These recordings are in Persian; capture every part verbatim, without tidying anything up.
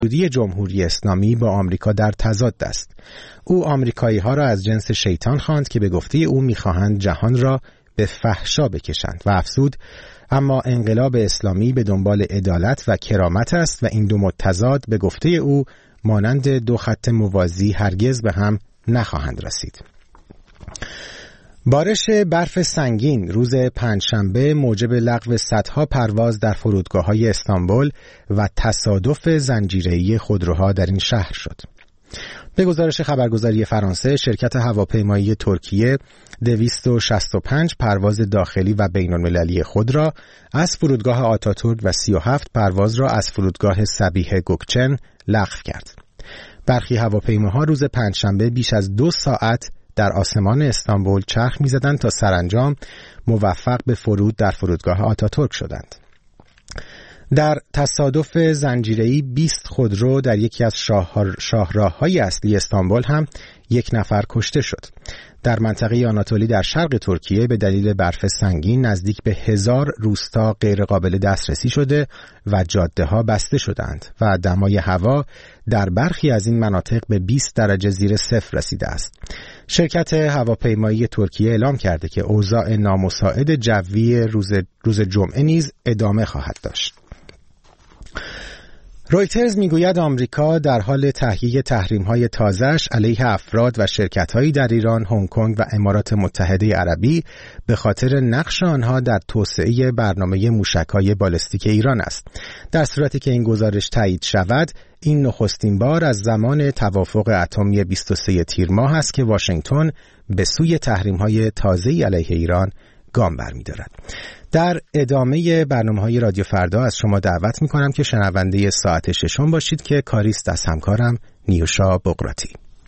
جمهوری اسلامی با آمریکا در تضاد است. او آمریکایی ها را از جنس شیطان خواند که به گفته او می‌خواهند جهان را به فحشا بکشند و افزود اما انقلاب اسلامی به دنبال عدالت و کرامت است و این دو متضاد به گفته او مانند دو خط موازی هرگز به هم نخواهند رسید. بارش برف سنگین روز پنجشنبه موجب لغو صدها پرواز در فرودگاه‌های استانبول و تصادف زنجیره‌ای خودروها در این شهر شد. به گزارش خبرگزاری فرانسه، شرکت هواپیمایی ترکیه دویست و شصت و پنج پرواز داخلی و بین‌المللی خود را از فرودگاه آتاتورک و سی و هفت پرواز را از فرودگاه صبیح گوکچن لغو کرد. برخی هواپیماها روز پنجشنبه بیش از دو ساعت در آسمان استانبول چرخ می‌زدند تا سرانجام موفق به فرود در فرودگاه آتاتورک شدند. در تصادف زنجیره‌ای بیست خودرو در یکی از شاهراه‌های اصلی استانبول هم یک نفر کشته شد. در منطقه آناتولی در شرق ترکیه به دلیل برف سنگین نزدیک به هزار روستا غیرقابل دسترسی شده و جاده‌ها بسته شدند و دمای هوا در برخی از این مناطق به بیست درجه زیر صفر رسیده است. شرکت هواپیمایی ترکیه اعلام کرده که اوضاع نامساعد جوی روز روز جمعه نیز ادامه خواهد داشت. رویترز میگوید آمریکا در حال تهیه تحریم‌های تازه‌اش علیه افراد و شرکت‌هایی در ایران، هنگ کنگ و امارات متحده عربی به خاطر نقش آنها در توسعه برنامه موشک‌های بالستیک ایران است. در صورتی که این گزارش تایید شود، این نخستین بار از زمان توافق اتمی بیست و سوم تیر ماه است که واشنگتن به سوی تحریم‌های تازه‌ای علیه ایران گام برمی‌دارد. در ادامه برنامه‌های رادیو فردا از شما دعوت می‌کنم که شنونده ساعت ششم باشید که کاریست از همکارم نیوشا بقراتی.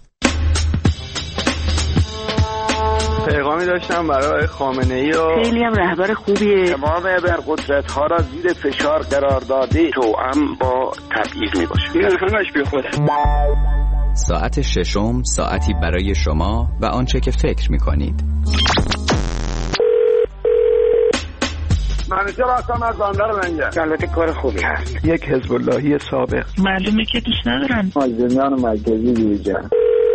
پیغامی داشتم برای خامنه‌ای و خیلی هم رهبر خوبیه. تمام ابرقدرت‌ها را زیر فشار قرار داده توأم با تبعیض می‌باشه. این همش بی خوده. ساعت ششم ساعتی برای شما و آنچه که فکر می‌کنید. منیجر هستم از بندر لنگر. البته کار خوبی هست. یک حزب اللهی سابق. معلومه که دوست ندارن. مازندران مرکزی دیجا.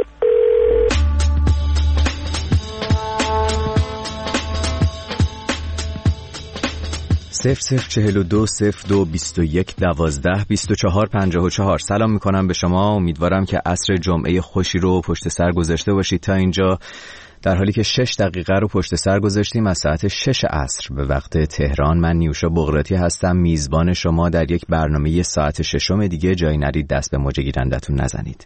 صفر صفر چهل و دو صفر دو بیست و یک دوازده بیست و چهار پنجاه و چهار. سلام میکنم به شما. امیدوارم که عصر جمعه خوشی رو پشت سر گذاشته باشید. تا اینجا در حالی که شش دقیقه رو پشت سر گذاشتیم از ساعت شش عصر به وقت تهران. من نیوشا بقراتی هستم، میزبان شما در یک برنامه ساعت ششم دیگه. جایی نرید، دست به موج گیرندتون نزنید.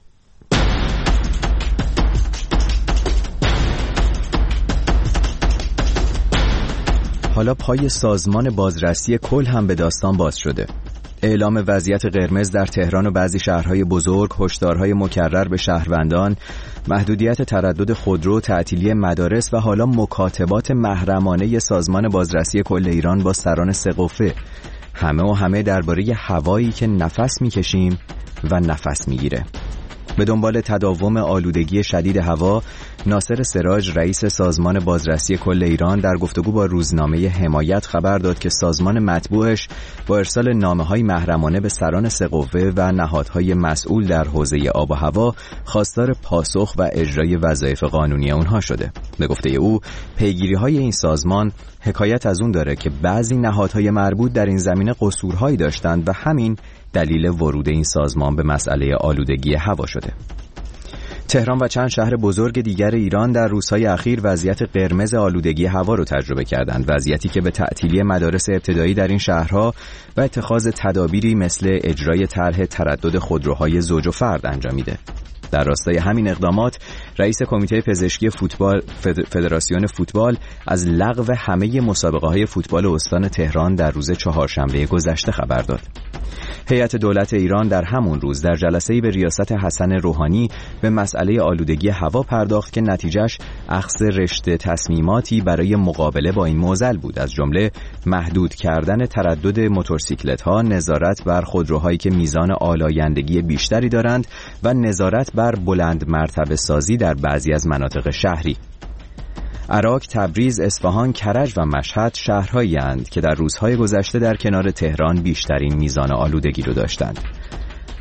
حالا پای سازمان بازرسی کل هم به داستان باز شده. اعلام وضعیت قرمز در تهران و بعضی شهرهای بزرگ، هشدارهای مکرر به شهروندان، محدودیت تردد خودرو، تعطیلی مدارس و حالا مکاتبات محرمانه سازمان بازرسی کل ایران با سران سقوفه. همه و همه درباره هوایی که نفس میکشیم و نفس میگیره. به دنبال تداوم آلودگی شدید هوا، ناصر سراج رئیس سازمان بازرسی کل ایران در گفتگو با روزنامه حمایت خبر داد که سازمان مطبوعش با ارسال نامه‌های محرمانه به سران سقوفه و نهادهای مسئول در حوزه آب و هوا خواستار پاسخ و اجرای وظایف قانونی اونها شده. به گفته او، پیگیری‌های این سازمان حکایت از اون داره که بعضی نهادهای مربوط در این زمینه قصورهایی داشتند و همین دلیل ورود این سازمان به مسئله آلودگی هوا شده. تهران و چند شهر بزرگ دیگر ایران در روزهای اخیر وضعیت قرمز آلودگی هوا رو تجربه کردند، وضعیتی که به تعطیلی مدارس ابتدایی در این شهرها و اتخاذ تدابیری مثل اجرای طرح تردد خودروهای زوج و فرد انجام میده. در راستای همین اقدامات، رئیس کمیته پزشکی فوتبال فدراسیون فوتبال از لغو همه مسابقه‌های فوتبال استان تهران در روز چهارشنبه گذشته خبر داد. هیئت دولت ایران در همون روز در جلسه‌ای به ریاست حسن روحانی به مسئله آلودگی هوا پرداخت که نتیجهش اخذ رشته تصمیماتی برای مقابله با این معضل بود، از جمله محدود کردن تردد موتورسیکلت‌ها، نظارت بر خودروهایی که میزان آلایندگی بیشتری دارند و نظارت بر بلند مرتبه سازی در بعضی از مناطق شهری. عراق، تبریز، اصفهان، کرج و مشهد شهرهایی اند که در روزهای گذشته در کنار تهران بیشترین میزان آلودگی رو داشتند.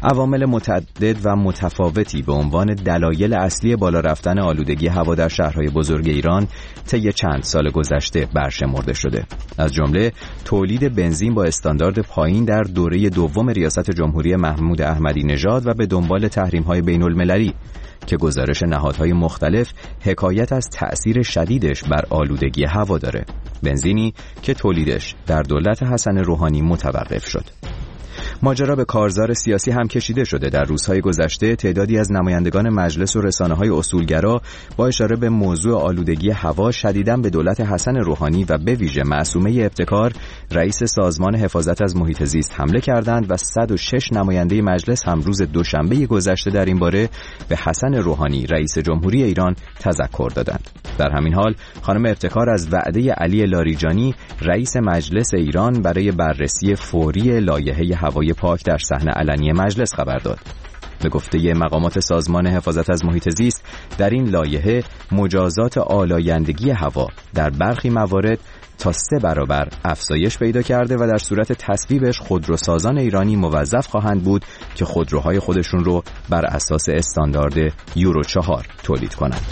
عوامل متعدد و متفاوتی به عنوان دلایل اصلی بالا رفتن آلودگی هوا در شهرهای بزرگ ایران طی چند سال گذشته برشمرده شده. از جمله تولید بنزین با استاندارد پایین در دوره دوم ریاست جمهوری محمود احمدی نژاد و به دنبال تحریم‌های بین‌المللی که گزارش نهادهای مختلف حکایت از تأثیر شدیدش بر آلودگی هوا داره. بنزینی که تولیدش در دولت حسن روحانی متوقف شد. ماجرا به کارزار سیاسی هم کشیده شده. در روزهای گذشته تعدادی از نمایندگان مجلس و رسانه‌های اصولگرا با اشاره به موضوع آلودگی هوا شدیداً به دولت حسن روحانی و به ویژه معصومه ابتکار رئیس سازمان حفاظت از محیط زیست حمله کردند و صد و شش نماینده مجلس هم روز دوشنبه گذشته در این باره به حسن روحانی رئیس جمهوری ایران تذکر دادند. در همین حال خانم ابتکار از وعده علی لاریجانی رئیس مجلس ایران برای بررسی فوری لایحه هوای پاک در صحنه علنی مجلس خبر داد. به گفته مقامات سازمان حفاظت از محیط زیست در این لایحه مجازات آلایندگی هوا در برخی موارد تا سه برابر افزایش پیدا کرده و در صورت تصویبش خودروسازان ایرانی موظف خواهند بود که خودروهای خودشون رو بر اساس استاندارد یورو چهار تولید کنند.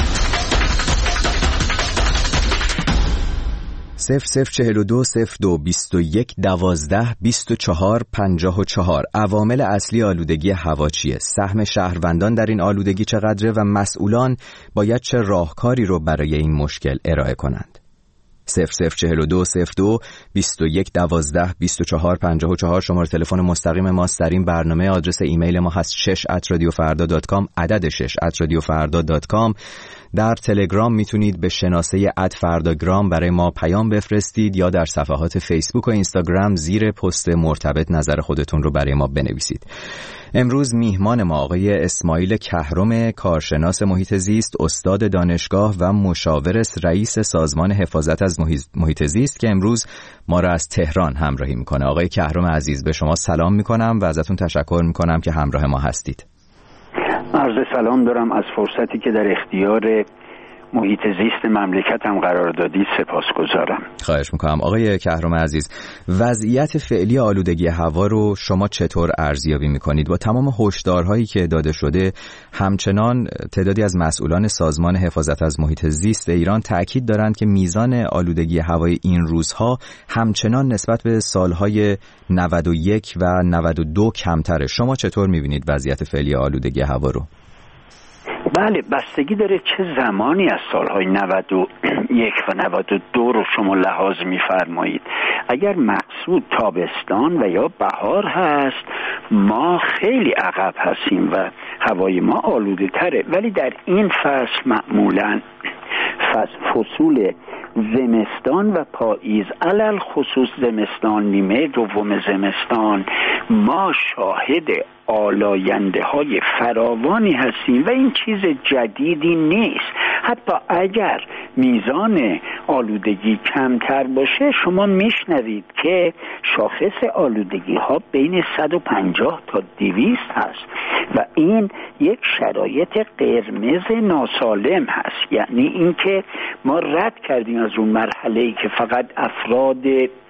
صفر صفر چهل و دو صفر دو بیست و یک دوازده بیست و چهار پنجاه و چهار. عوامل اصلی آلودگی هوا چیه؟ سهم شهروندان در این آلودگی چقدره و مسئولان باید چه راهکاری رو برای این مشکل ارائه کنند؟ صفر صفر چهل و دو صفر دو بیست و یک دوازده بیست و چهار پنجاه و چهار شماره تلفن مستقیم ماست در این برنامه. آدرس ایمیل ما هست شش ات رادیو فردا دات کام، عدد شش ات رادیو فردا دات کام. در تلگرام میتونید به شناسه ات فرداگرام برای ما پیام بفرستید یا در صفحات فیسبوک و اینستاگرام زیر پست مرتبط نظر خودتون رو برای ما بنویسید. امروز میهمان ما آقای اسماعیل کهرم، کارشناس محیط زیست، استاد دانشگاه و مشاور رئیس سازمان حفاظت از محیط زیست که امروز ما را از تهران همراهی میکنه. آقای کهرم عزیز، به شما سلام میکنم و ازتون تشکر میکنم که همراه ما هستید. عرض سلام دارم از فرصتی که در اختیار محیط زیست مملکتم قرار دادید سپاسگزارم. خواهش میکنم. آقای کهرم عزیز، وضعیت فعلی آلودگی هوا رو شما چطور ارزیابی میکنید؟ با تمام هشدارهایی که داده شده، همچنان تعدادی از مسئولان سازمان حفاظت از محیط زیست ایران تأکید دارند که میزان آلودگی هوای این روزها همچنان نسبت به سالهای نود و یک و نود و دو کمتره. شما چطور میبینید وضعیت فعلی آلودگی هوا رو؟ بله، بستگی داره چه زمانی از سالهای نود و یک و نود و دو رو شما لحاظ می‌فرمایید. اگر مقصود تابستان و یا بهار هست، ما خیلی عقب هستیم و هوای ما آلوده تره، ولی در این فصل معمولاً فصول زمستان و پاییز، علل خصوص زمستان، نیمه دوم زمستان، ما شاهد آلاینده های فراوانی هستیم و این چیز جدیدی نیست. حتی اگر میزان آلودگی کمتر باشه، شما میشنوید که شاخص آلودگی ها بین صد و پنجاه تا دویست هست و این یک شرایط قرمز ناسالم هست. یعنی اینکه ما رد کردیم از اون مرحله‌ای که فقط افراد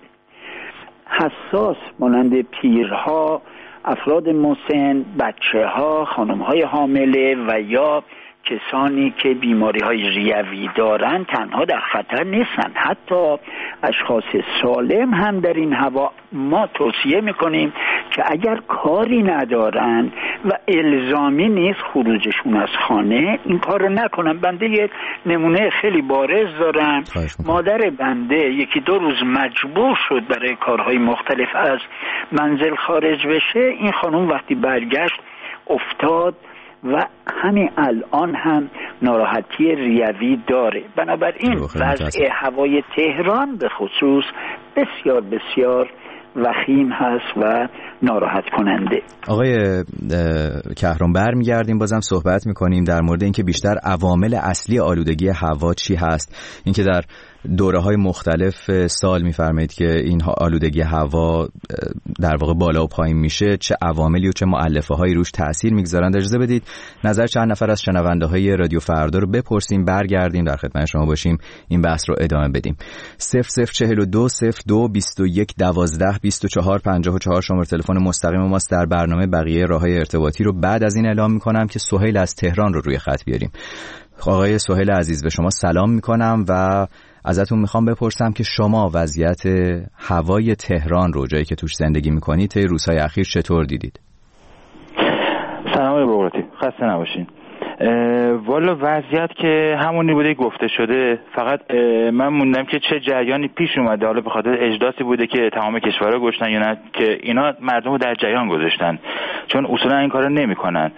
حساس مانند پیرها، افراد مسن، بچه ها، خانم های حامله و یا کسانی که بیماری های ریوی دارن تنها در خطر نیستن. حتی اشخاص سالم هم در این هوا ما توصیه میکنیم که اگر کاری ندارن و الزامی نیست خروجشون از خانه، این کار رو نکنن. بنده یه نمونه خیلی بارز دارم. مادر بنده یکی دو روز مجبور شد برای کارهای مختلف از منزل خارج بشه. این خانم وقتی برگشت افتاد و همین الان هم ناراحتی ریوی داره. بنابراین وضع هوای تهران به خصوص بسیار بسیار وخیم هست و ناراحت کننده. آقای کهرم، برمیگردیم بازم صحبت میکنیم در مورد اینکه بیشتر عوامل اصلی آلودگی هوا چی هست. اینکه در دوره‌های مختلف سال می‌فرمایید که این آلودگی هوا در واقع بالا و پایین میشه، چه عواملی و چه مؤلفه‌هایی روش تأثیر می‌گذارند. اجازه بدید نظر چند نفر از شنونده‌های رادیو فردا رو بپرسیم، برگردیم در خدمت شما باشیم، این بحث رو ادامه بدیم. صفر صفر چهل و دو صفر دو بیست و یک دوازده بیست و چهار پنجاه و چهار شماره تلفن مستقیم ماست. در برنامه بقیه راه‌های ارتباطی رو بعد از این اعلام می‌کنم که سهیل از تهران رو روی خط بیاریم. آقای سهیل عزیز، به شما سلام می‌کنم و ازتون میخوام بپرسم که شما وضعیت هوای تهران رو، جایی که توش زندگی میکنید، طی روزهای اخیر چطور دیدید؟ سلام آقای بغراتی، خسته نباشین. والا وضعیت که همونی بوده گفته شده، فقط من موندم که چه جریانی پیش اومده، حالا به خاطر اجداسی بوده که تمام کشورها گذاشتن یا نه که اینا مردم رو در جریان گذاشتن، چون اصولا این کارا نمیکنن.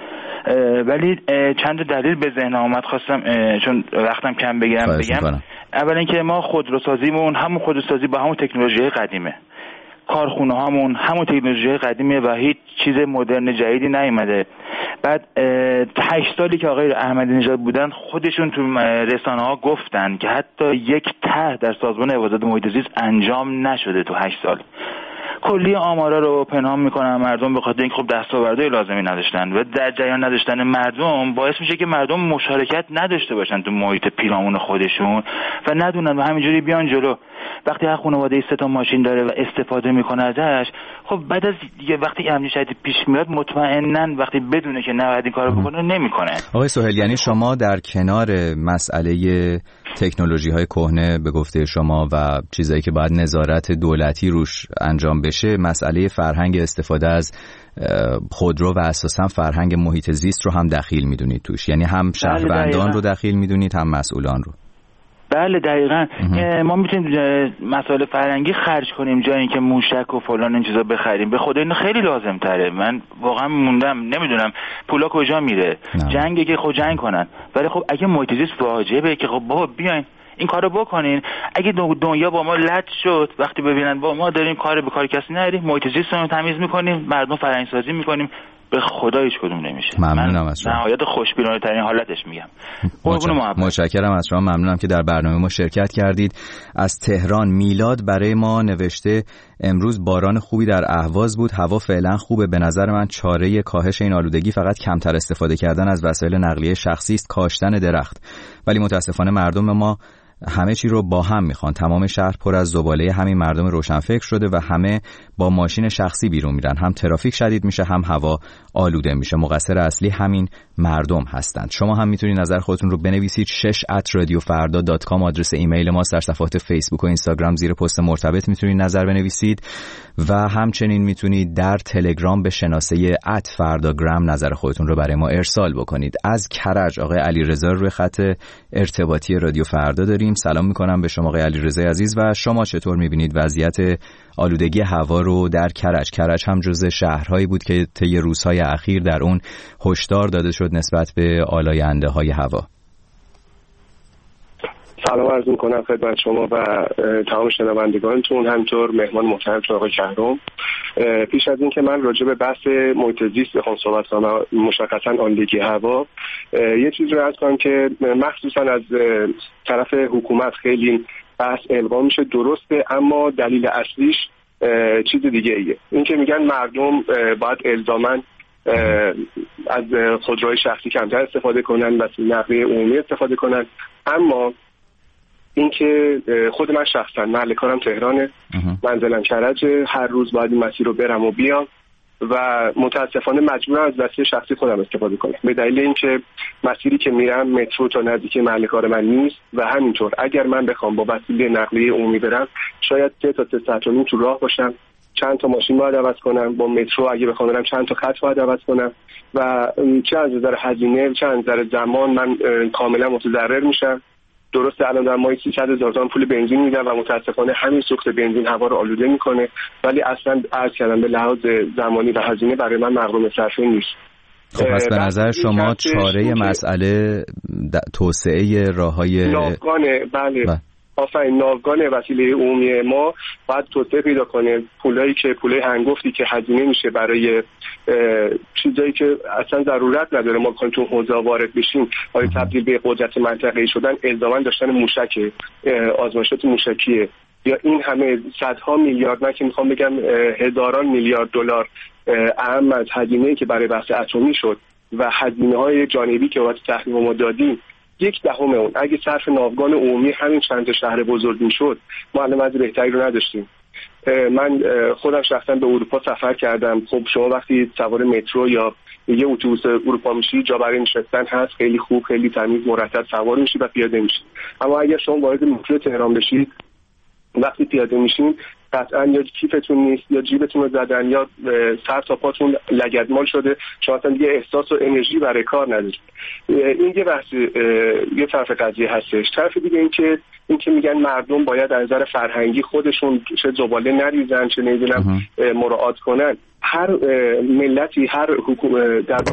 ولی چند دلیل به ذهن آمد، خواستم چون وقتم کم بگیرم بگم. اول اینکه ما خودروسازیمون همون خودروسازی با همون تکنولوژی قدیمه، کارخونه هامون همون تکنولوژی قدیمه و هیچ چیز مدرن جدیدی نیومده. بعد هشت سالی که آقای احمدی نژاد بودن خودشون تو رسانه ها گفتن که حتی یک طرح در سازمان حفاظت محیط زیست انجام نشده تو هشت سال. کلی آمارا رو پنهان میکنن مردم به خاطر اینکه خب دستاوردهای لازمی نداشتن و در جریان نداشتن مردم باعث میشه که مردم مشارکت نداشته باشن تو محیط پیرامون خودشون و ندونن و همینجوری بیان جلو. وقتی هر خانواده سه تا ماشین داره و استفاده میکنه ازش، خب بعد از یه وقتی امنیت شدید پیش میاد مطمئنن وقتی بدونه که نباید این کارو بکنه نمیکنه. آقای سهیل، یعنی شما در کنار مسئله تکنولوژی های کهنه به گفته شما و چیزایی که باید نظارت دولتی روش انجام بشه، مسئله فرهنگ استفاده از خودرو و اساسا فرهنگ محیط زیست رو هم دخیل میدونید توش، یعنی هم شهروندان رو دخیل میدونید هم مسئولان رو؟ بله دقیقاً. ما میتونیم مسائل فرهنگی خرج کنیم جای اینکه موشک و فلان این چیزا بخریم. به خدا این خیلی لازم تره. من واقعا موندم نمیدونم پولا کجا میره. جنگه که خود جنگ کنن، ولی خب اگه محیط زیست واجبه که خب بابا بیاین این کارو بکنین. اگه دنیا با ما لط شد وقتی ببینن با ما داریم کار به کار کسی نریم، محیط زیست رو تمیز میکنیم، مردم فرهنگ سازی میکنیم، به خدا هیچ کدوم نمیشه. ممنونم از شما. نهایت خوشبینانه ترین حالتش میگم. قربون محبت. متشکرم از شما، ممنونم که در برنامه ما شرکت کردید. از تهران میلاد برای ما نوشته امروز باران خوبی در اهواز بود، هوا فعلا خوبه. به نظر من چاره کاهش این آلودگی فقط کمتر استفاده کردن از وسایل نقلیه شخصی است، کاشتن درخت. ولی متاسفانه مردم ما همه چی رو با هم میخوان. تمام شهر پر از زباله همین مردم روشنفکر شده و همه با ماشین شخصی بیرون میرن. هم ترافیک شدید میشه، هم هوا آلوده میشه. مقصر اصلی همین مردم هستند. شما هم میتونید نظر خودتون رو بنویسید. شش ات رادیو فردا دات کام آدرس ایمیل ماست. در صفحات فیسبوک و اینستاگرام زیر پست مرتبط میتونید نظر بنویسید و همچنین میتونید در تلگرام به شناسه ات فرداگرام نظر خودتون رو برای ما ارسال بکنید. از کرج آقای علیرضا روی خط ارتباطی رادیو فردا داریم. سلام میکنم به شما آقای علیرضا عزیز و شما چطور میبینید وضعیت آلودگی هوا رو در کرج؟ کرج هم جزو شهرهایی بود که طی روزهای اخیر در اون هشدار داده شد نسبت به آلاینده های هوا. سلام عرض میکنم خدمت شما و تمام شنوندگانتون، همینطور مهمان محترم آقای شهرام. پیش از این که من راجع به بحث محیط زیست بخوام صحبت کنم، مشخصا آلودگی هوا، یه چیزی رو عرض کنم که مخصوصا از طرف حکومت خیلی بحث القا میشه، درسته، اما دلیل اصلیش چیز دیگه ایه. این که میگن مردم باید الزاماً از خودروهای شخصی کمتر استفاده کنن، وسیله نقلیه عمومی استفاده کنن، اما اینکه خود من شخصا محل کارم تهرانه، منزلم کرج، هر روز باید این مسیر رو برم و بیام و متاسفانه مجبورم از وسیله شخصی خودم استفاده کنم به دلیل اینکه مسیری که میرم مترو تا نزدیک محل کار من نیست و همینطور اگر من بخوام با وسیله نقلیه عمومی برم شاید سه تا سه ساعت و نیم تو راه باشم، چند تا ماشین باید عوض کنم، با مترو اگه بخوام برم چند تا خط باید عوض کنم و چه از نظر هزینه چه از نظر زمان من کاملا متضرر میشم. درسته الان در ماهی سیصد هزار تومان پول بنزین میدم و متاسفانه همین سوخت بنزین هوا رو آلوده میکنه، ولی اصلا عرض کردم به لحاظ زمانی و هزینه برای من مقروم صرفه نیست. خب پس به نظر شما چاره مسئله توسعه راههای ناوگانه؟ بله با. آفرین، ناوگان وسیله عمومی ما باید توسعه پیدا کنه. پولایی که پولای هنگفتی که هزینه میشه برای چیزایی که اصلا ضرورت نداره ما بخوایم تو حوزه وارد بشیم. آیا تبدیل به قدرت منطقه‌ای شدن الزاما داشتن موشک، آزمایشات موشکیه، یا این همه صدها میلیارد، نه که میخوام بگم هزاران میلیارد دلار اهم از هزینه‌ای که برای بحث اتمی شد و هزینه‌های جانبی که واسه تحریم ما دادیم، یک دهم اون اگه صرف ناوگان عمومی همین چند شهر بزرگ میشد، ما الان وضع بهتری رو نداشتیم. من خودم شخصا به اروپا سفر کردم. خب شما وقتی سوار مترو یا یه اتوبوس اروپا میشی، جا برای نشستن هست، خیلی خوب، خیلی تمیز، مرتب سوار میشی و پیاده میشی. اما اگر شما وارد مترو تهران بشید، وقتی پیاده میشین قطعا یا کیفتون نیست یا جیبتون رو زدن یا سر تا پاتون لگدمال شده، شما اصلا دیگه احساس و انرژی برای کار ندارید. این یه بحث، یه طرف قضیه هستش. طرف دیگه این که این که میگن مردم باید از نظر فرهنگی خودشون چه زباله نریزن، چه نمیدونم مراعات کنن. هر ملتی، هر حکومت، در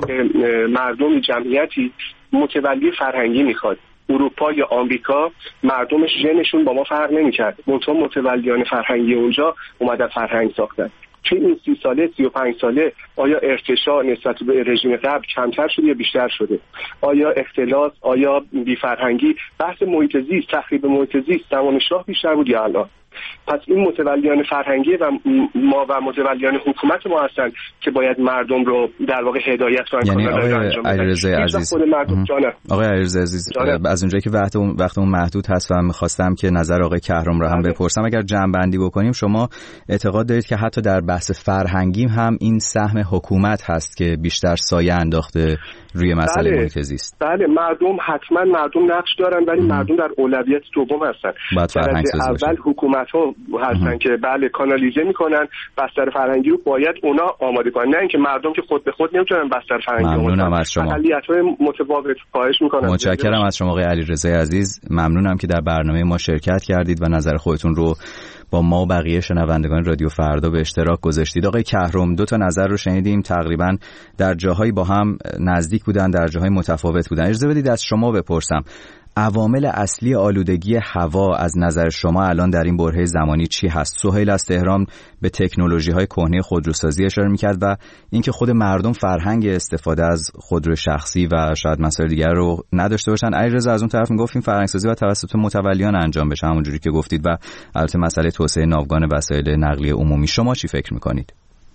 مردمی، جمعیتی متولی فرهنگی میخواد. اروپا یا آمریکا مردمش ژنشون با ما فرق نمی‌کرد، منتها متولیان فرهنگی اونجا اومدن فرهنگ ساختن. چه این سی ساله، سی و پنج ساله آیا ارتشاء نسبت به رژیم قبل کمتر شده یا بیشتر شده؟ آیا اختلاس، آیا بی‌فرهنگی، بحث محیط زیست، تخریب محیط زیست زمان شاه بیشتر بود یا الان؟ پس این متولیان فرهنگی و ما و متولیان حکومت ما هستن که باید مردم رو در واقع هدایت کنن. یعنی آقای علیرضا عزیز، آقای علیرضا عزیز، از اونجایی که وقت اون وقتمون محدود هست و می‌خواستم که نظر آقای کهرم رو هم بپرسم، اگر جمع‌بندی بکنیم، شما اعتقاد دارید که حتی در بحث فرهنگی هم این سهم حکومت هست که بیشتر سایه انداخته روی مسئله محیط زیست؟ بله، مردم حتما مردم نقش دارن، ولی مردم در اولویت دوم هستن. درجه اول حکومت ها هستن که بله کانالیزه میکنن بستر فرهنگی رو، باید اونا آماده کنن، نه اینکه مردم که خود به خود نمیتونن بستر فرهنگی رو. ممنونم از شما. اقلیت‌های متفاوت خواهش میکنم. متشکرم از شما آقای علیرضا عزیز. ممنونم که در برنامه ما شرکت کردید و نظر خودتون رو با ما و بقیه شنوندگان رادیو فردا به اشتراک گذاشتید. آقای کهرم، دو تا نظر رو شنیدیم، تقریبا در جاهایی با هم نزدیک بودن، در جاهای متفاوت بودن. اجازه بدید از شما بپرسم، عوامل اصلی آلودگی هوا از نظر شما الان در این برهه زمانی چی هست؟ سهیل از تهران به تکنولوژی‌های کهنه خودروسازی اشاره می‌کرد و اینکه خود مردم فرهنگ استفاده از خودرو شخصی و شاید مسائل دیگر رو نداشته باشن. علیرضا از اون طرف میگفتیم فرهنگ‌سازی و توسط متولیان انجام بشه، همونجوری که گفتید، و البته مسئله توسعه ناوگان وسایل نقلیه عمومی. شما چی فکر می‌کنید؟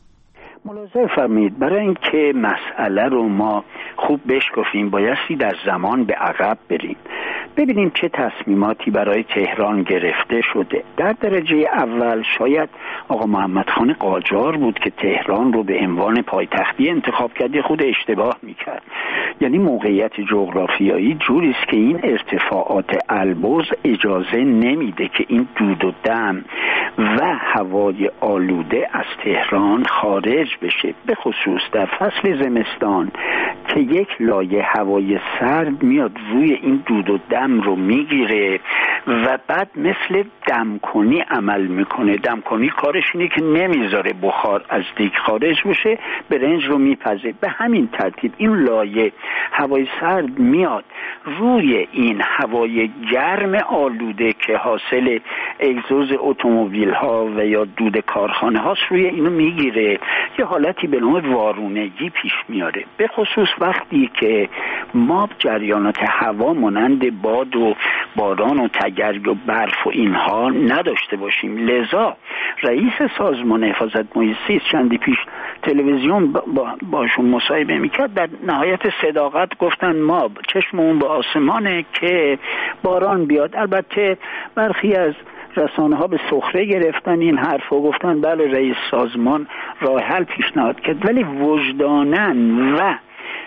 ملاحظه فرمایید، برای اینکه مسئله رو ما خوب بشکافیم بایستی در زمان به عقب بریم، ببینیم چه تصمیماتی برای تهران گرفته شده. در درجه اول شاید آقا محمد خان قاجار بود که تهران رو به عنوان پایتختی انتخاب کرد، خود اشتباه میکرد. یعنی موقعیت جغرافیایی جوری است که این ارتفاعات البرز اجازه نمیده که این دود و دم و هوای آلوده از تهران خارج بشه، به خصوص در فصل زمستان که یک لایه هوای سرد میاد روی این دود و دم رو میگیره و بعد مثل دمکنی عمل میکنه. دمکنی کارش اینه که نمیذاره بخار از دیگ خارج بشه، برنج رو میپزه. به همین ترتیب این لایه هوای سرد میاد روی این هوای گرم آلوده که حاصل اگزوز اتومبیل ها و یا دود کارخانه هاست، روی اینو میگیره، یه حالتی به نوع وارونگی پیش میاره، به خصوص وقتی که ما جریانات هوا مانند باد و باران و تگرگ و برف و اینها نداشته باشیم. لذا رئیس سازمان حفاظت محیط زیست چندی پیش تلویزیون با باشون مصاحبه میکرد، در نهایت صداقت گفتن ما چشممون به آسمانه که باران بیاد. البته برخی از رسانه ها به سخره گرفتن این حرف و گفتن بله رئیس سازمان راه حل پیشنهاد کرد، ولی وجدانن و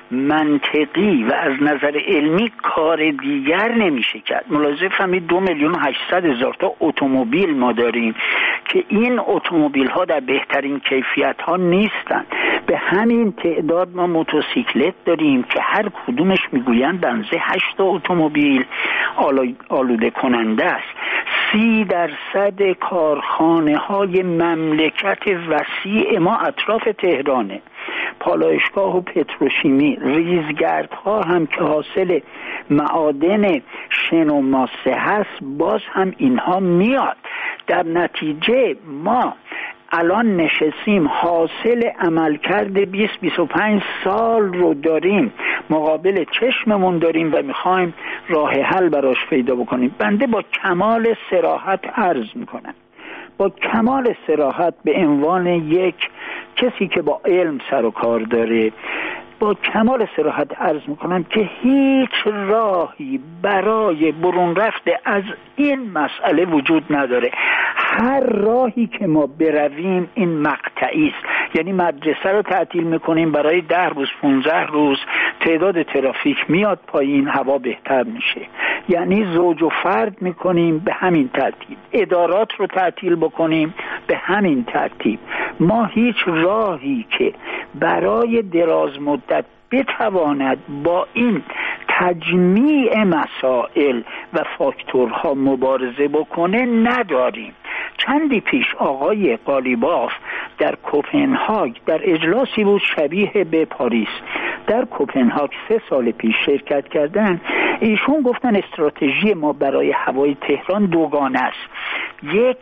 منطقی و از نظر علمی کار دیگر نمیشه کرد. ملاحظه فرمایید دو میلیون و هشتصد هزار تا اتومبیل ما داریم که این اتومبیل ها در بهترین کیفیت ها نیستن. به همین تعداد ما موتورسیکلت داریم که هر کدومش میگویند بنزه هشت اتومبیل آلوده کننده است. سی درصد کارخانه های مملکت وسیع ما اطراف تهرانه، پالایشگاه و پتروشیمی، ریزگردها هم که حاصل معادن شن و ماسه هست، باز هم اینها میاد. در نتیجه ما الان نشستیم حاصل عملکرد بیست بیست و پنج سال رو داریم مقابل چشممون داریم و میخوایم راه حل براش پیدا بکنیم. بنده با کمال صراحت عرض میکنم، با کمال صراحت به عنوان یک کسی که با علم سر و کار داره، با کمال صراحت عرض میکنم که هیچ راهی برای برون رفته از این مسئله وجود نداره. هر راهی که ما برویم این مقطعی است. یعنی مدرسه رو تعطیل میکنیم برای ده روز پونزده روز، تعداد ترافیک میاد پایین، هوا بهتر میشه. یعنی زوج و فرد میکنیم به همین ترتیب، ادارات رو تعطیل بکنیم به همین ترتیب. ما هیچ راهی که برای دراز مدت بتواند با این تجمیع مسائل و فاکتورها مبارزه بکنه نداریم. چندی پیش آقای قالیباف در کوپنهاگ در اجلاسی بود شبیه به پاریس، در کوپنهاگ سه سال پیش شرکت کردن. ایشون گفتن استراتژی ما برای هوای تهران دوگانه است. یک،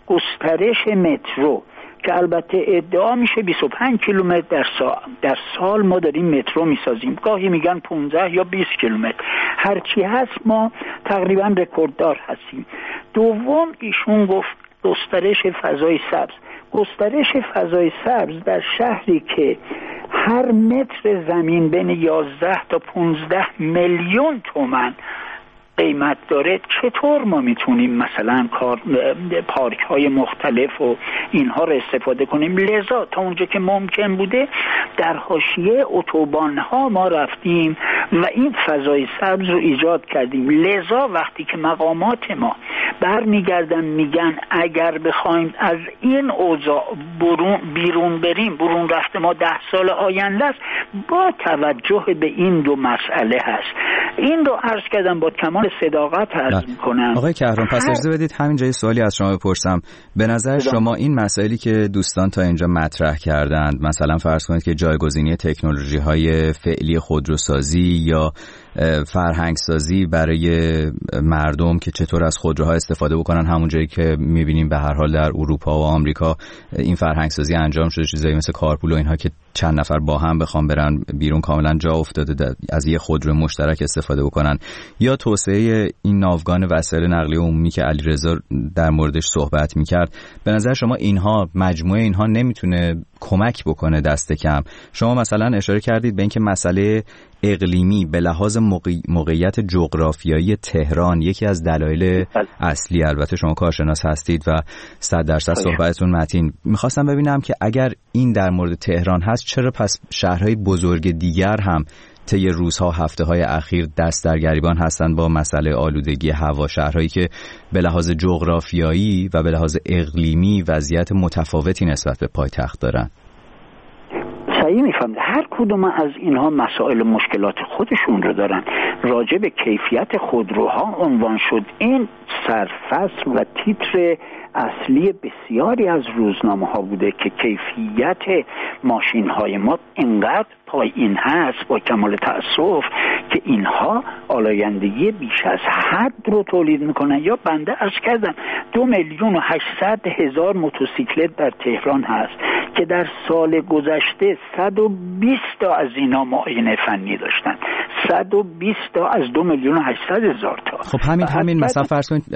گسترش مترو که البته ادعا میشه بیست و پنج کیلومتر در سال در سال ما داریم مترو میسازیم، گاهی میگن پانزده یا بیست کیلومتر، هرچی هست ما تقریبا رکورددار هستیم. دوم، ایشون گفت گسترش فضای سبز. گسترش فضای سبز در شهری که هر متر زمین بین یازده تا پانزده میلیون تومان قیمت داره، چطور ما میتونیم مثلا کار پارک های مختلف و اینها رو استفاده کنیم؟ لذا تا اونجا که ممکن بوده در حاشیه اتوبان ها ما رفتیم و این فضای سبز رو ایجاد کردیم. لذا وقتی که مقامات ما برمیگردن میگن اگر بخوایم از این اوضاع برون بیرون بریم، برون رفت ما ده سال آینده است، با توجه به این دو مسئله هست. این رو عرض کردم با کمال صداقت عرض میکنم. آقای کهران، پس اجازه بدید همینجا یه سوالی از شما بپرسم. به نظر شما این مسائلی که دوستان تا اینجا مطرح کردند، مثلا فرض کنید که جایگزینی تکنولوژی های فعلی خودروسازی یا فرهنگسازی برای مردم که چطور از خودروها استفاده بکنن، همون جایی که میبینیم به هر حال در اروپا و آمریکا این فرهنگسازی انجام شده، چیزایی مثل کارپول و اینها که چند نفر با هم بخوام برن بیرون کاملا جا افتاده از یه خودرو مشترک استفاده بکنن، یا توسعه این ناوگان وسایل نقلیه عمومی که علیرضا در موردش صحبت میکرد. به نظر شما اینها، مجموعه اینها نمیتونه کمک بکنه دست کم؟ شما مثلا اشاره کردید به اینکه مسئله اقلیمی به لحاظ موقعیت جغرافیایی تهران یکی از دلایل اصلی، البته شما کارشناس هستید و صد درصد صحبتتون متین. میخواستم ببینم که اگر این در مورد تهران هست، چرا پس شهرهای بزرگ دیگر هم طی روزها هفته‌های اخیر دست در گریبان هستند با مسئله آلودگی هوا، شهرهایی که به لحاظ جغرافیایی و به لحاظ اقلیمی وضعیت متفاوتی نسبت به پایتخت دارن؟ صحیح میفهمید. هر کدوم از اینها مسائل مشکلات خودشون رو دارن. راجع به کیفیت خودروها عنوان شد. این سرفصل و تیتر اصلی بسیاری از روزنامه ها بوده که کیفیت ماشین های ما اینقدر پایین هست با کمال تأسف که اینها آلایندگی بیش از حد رو تولید میکنن. یا بنده عرض کردم دو میلیون و هشتصد هزار موتورسیکلت در تهران هست که در سال گذشته صد و بیست تا از اینا معاینه فنی داشتن. صد و بیست تا از دو میلیون و هشتصد هزار تا. خب همین همین مثلا فرض کنید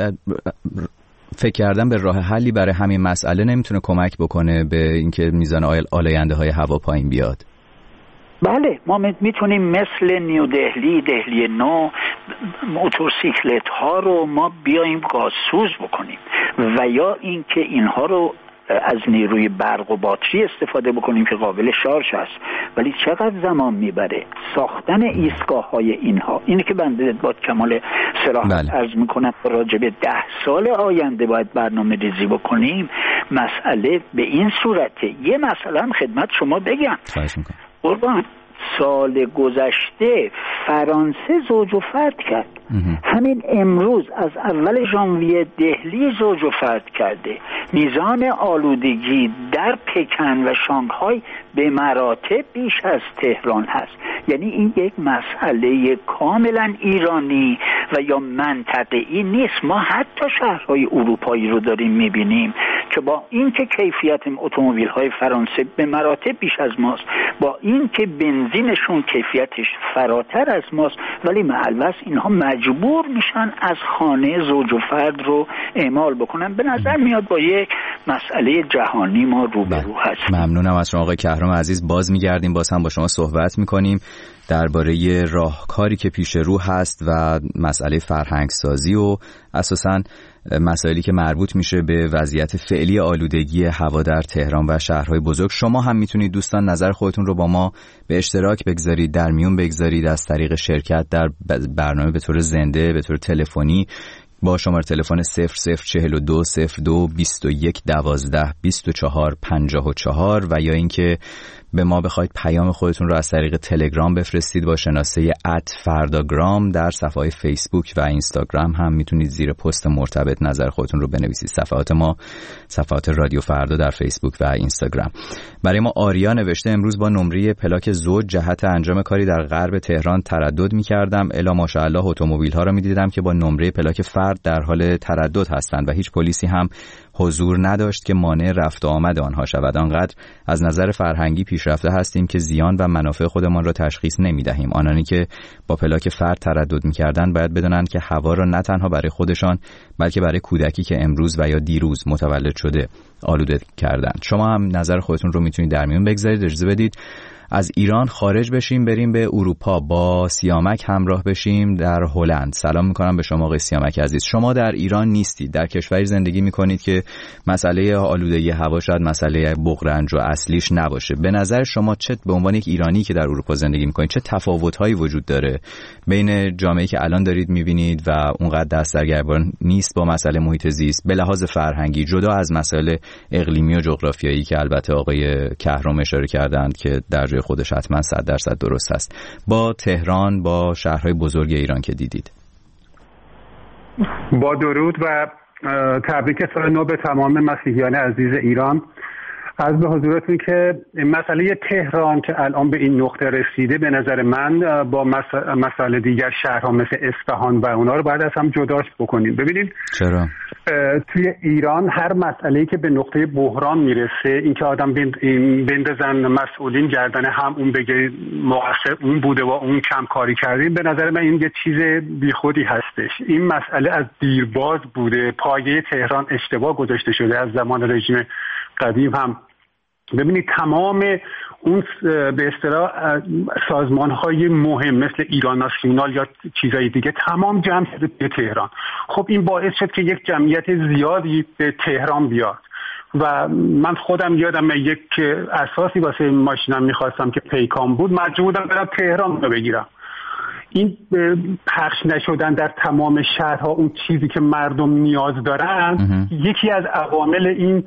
فکر کردن به راه حلی برای همین مسئله نمیتونه کمک بکنه به اینکه میزان آلاینده های هوا پایین بیاد؟ بله، ما میتونیم مثل نیو دهلی، دهلی نو، موتورسیکلت ها رو ما بیایم گازسوز بکنیم و یا اینکه اینها رو از نیروی برق و باتری استفاده بکنیم که قابل شارژ هست. ولی چقدر زمان میبره ساختن ایستگاه های اینها؟ اینه که بنده با کمال صراحت بله. عرض میکنم راجع به ده سال آینده باید برنامه ریزی بکنیم. مسئله به این صورته. یه مسئله هم خدمت شما بگم قربان، سال گذشته فرانسه زوج و فرد کرد. همین امروز از اول ژانویه دهلی زوج و فرد کرده. میزان آلودگی در پکن و شانگهای به مراتب بیش از تهران هست. یعنی این یک مسئله کاملا ایرانی و یا منطقه‌ای نیست. ما حتی شهرهای اروپایی رو داریم میبینیم که با اینکه کیفیت اتومبیل‌های فرانسه به مراتب بیش از ماست، با اینکه بنزینشون کیفیتش فراتر از ماست، ولی معلوس اینها مجبور میشن از خانه زوج و فرد رو اعمال بکنن. به نظر میاد با یک مسئله جهانی ما روبرو هستیم. ممنونم از شما آقای کهرام عزیز. باز میگردیم، باز هم با شما صحبت میکنیم درباره راهکاری که پیش رو هست و مسئله فرهنگ سازی و اساساً مسائلی که مربوط میشه به وضعیت فعلی آلودگی هوا در تهران و شهرهای بزرگ. شما هم میتونید دوستان نظر خودتون رو با ما به اشتراک بگذارید، در میون بگذارید از طریق شرکت در برنامه به طور زنده، به طور تلفنی با شماره تلفن صفر صفر چهل و دو صفر دو بیست و یک دوازده بیست و چهار پنجاه و چهار و یا اینکه به ما بخواید پیام خودتون رو از طریق تلگرام بفرستید با شناسه ات فرداگرام. در صفحه فیسبوک و اینستاگرام هم میتونید زیر پست مرتبط نظر خودتون رو بنویسید. صفحات ما صفحات رادیو فردا در فیسبوک و اینستاگرام. برای ما آریا نوشته امروز با نمره پلاک زوج جهت انجام کاری در غرب تهران تردد می‌کردم، الا ماشاءالله اتومبیل‌ها را می‌دیدم که با نمره پلاک فرد در حال تردد هستند و هیچ پلیسی هم حضور نداشت که مانع رفت و آمد آنها شود. آنقدر از نظر فرهنگی پیشرفته هستیم که زیان و منافع خودمان را تشخیص نمی‌دهیم. آنانی که با پلاک فرد تردد می‌کردند باید بدانند که هوا را نه تنها برای خودشان بلکه برای کودکی که امروز و یا دیروز متولد شده آلوده کردند. شما هم نظر خودتون رو میتونید در میون بگذارید. اجازه بدید از ایران خارج بشیم، بریم به اروپا، با سیامک همراه بشیم در هلند. سلام میکنم به شما آقای سیامک عزیز. شما در ایران نیستید، در کشوری زندگی میکنید که مسئله آلودگی هوا شاید مسئله بغرنج و اصلیش نباشه. به نظر شما چه به عنوان یک ایرانی که در اروپا زندگی میکنید چه تفاوت‌هایی وجود داره بین جامعه‌ای که الان دارید میبینید و اونقدر دست در گریبان نیست با مسئله محیط زیست به لحاظ فرهنگی، جدا از مسائل اقلیمی و جغرافیایی که البته آقای کهرام اشاره کردند که در جای خودش حتما صد درصد درست است، با تهران، با شهرهای بزرگ ایران که دیدید؟ با درود و تبریک سال نو به تمام مسیحیان عزیز ایران. از به حضورتون که مسئله تهران که الان به این نقطه رسیده به نظر من با مسئله دیگر شهرها مثل اصفهان و اونا رو باید از هم جداش بکنیم. ببینید چرا؟ توی ایران هر مسئله‌ای که به نقطه بحران میرسه، اینکه آدم بندازن مسئولین گردن هم، اون بگه مقصر اون بوده و اون کم کاری کردیم، به نظر من این یه چیز بیخودی هستش. این مسئله از دیرباز بوده، پایه تهران اشتباه گذاشته شده از زمان رژیم قدیم هم. ببینید تمام اون به اصطلاح سازمان‌های مهم مثل ایران ناسیونال یا چیزای دیگه تمام جمع شده به تهران. خب این باعث شد که یک جمعیت زیادی به تهران بیاد و من خودم یادم یک اساسی واسه ماشینم می‌خواستم که پیکان بود، مجبور بودم برم تهران رو بگیرم. این پخش نشدن در تمام شهرها اون چیزی که مردم نیاز دارن امه. یکی از عوامل این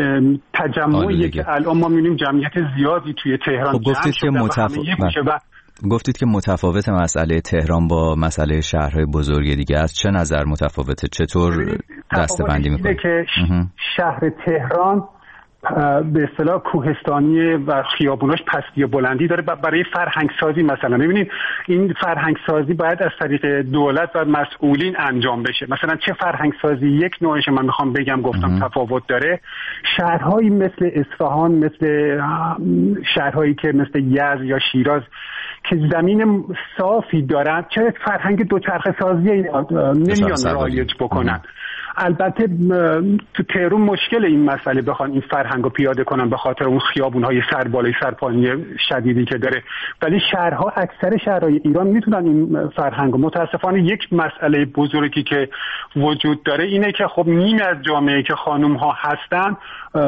تجمعی که الان ما می‌بینیم جمعیت زیادی توی تهران خب گفتید که متفاوت و... گفتید که متفاوت مسئله تهران با مسئله شهرهای بزرگ دیگه است. چه نظر متفاوته؟ چطور دسته‌بندی می‌کنید؟ که شهر تهران به اصطلاح کوهستانی و خیابوناش پستی و بلندی داره. برای فرهنگ سازی مثلا ببینید این فرهنگ سازی باید از طریق دولت و مسئولین انجام بشه. مثلا چه فرهنگ سازی؟ یک نوعش من میخوام بگم گفتم تفاوت داره. شهرهایی مثل اصفهان، مثل شهرهایی که مثل یزد یا شیراز که زمین صافی دارن، چه فرهنگ دوچرخه سازی نمیان رایج بکنن. البته تو تهران مشکل این مسئله بخوان این فرهنگ رو پیاده کنن به خاطر اون خیابون‌های سربالای سرپایینی شدیدی که داره، ولی شهرها اکثر شهرهای ایران میتونن این فرهنگ رو. متاسفانه یک مسئله بزرگی که وجود داره اینه که خب نیمی از جامعه که خانم‌ها هستن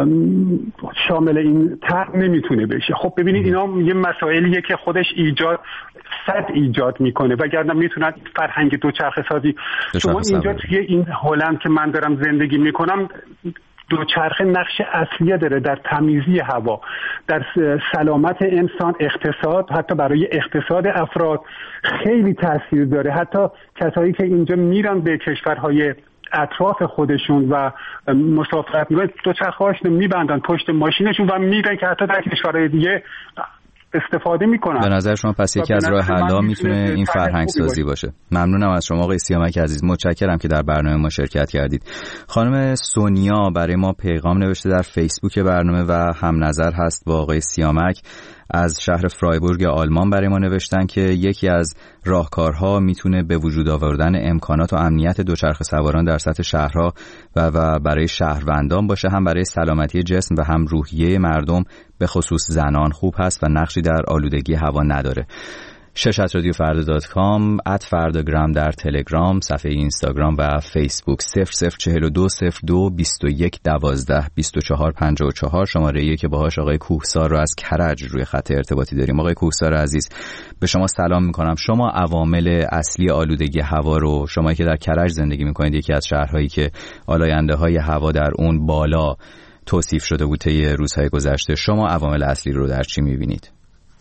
شامل این طرح نمیتونه بشه. خب ببینید اینا یه مسائلیه که خودش ایجاد صد ایجاد میکنه، وگرنه میتونن فرهنگ دوچرخه سازی. شما اینجا توی این هلند که من دارم زندگی میکنم دوچرخه نقش اصلی داره در تمیزی هوا، در سلامت انسان، اقتصاد، حتی برای اقتصاد افراد خیلی تاثیر داره. حتی کسایی که اینجا میرن به کشورهای اطراف خودشون و مسافرت میکنن دوچرخه‌هاشون میبندن پشت ماشینشون و میرن که حتی در کشورهای دیگه استفاده میکنن. به نظر شما پس یکی از راه حل‌ها میتونه این فرهنگ سازی باشه. ممنونم از شما آقای سیامک عزیز، متشکرم که در برنامه ما شرکت کردید. خانم سونیا برای ما پیغام نوشته در فیسبوک برنامه و هم نظر هست با آقای سیامک. از شهر فرایبورگ آلمان برای ما نوشتن که یکی از راهکارها میتونه به وجود آوردن امکانات و امنیت دوچرخه سواران در سطح شهرها و, و برای شهروندان باشه، هم برای سلامتی جسم و هم روحیه مردم به خصوص زنان خوب هست و نقشی در آلودگی هوا نداره. شش ات رادیو فردا دات کام، ات فرداگرام در تلگرام، صفحه اینستاگرام و فیسبوک. صفر صفر چهل و دو صفر دو بیست و یک دوازده بیست و چهار پنجاه و چهار شماره‌ای که باهاش آقای کوهسار رو از کرج روی خط ارتباطی داریم. آقای کوهسار عزیز، به شما سلام میکنم. شما عوامل اصلی آلودگی هوا رو، شما که در کرج زندگی میکنید، یکی از شهرهایی که آلاینده های هوا در اون بالا توصیف شده بود طی روزهای گذشته، شما عوامل اصلی رو در چی میبینید؟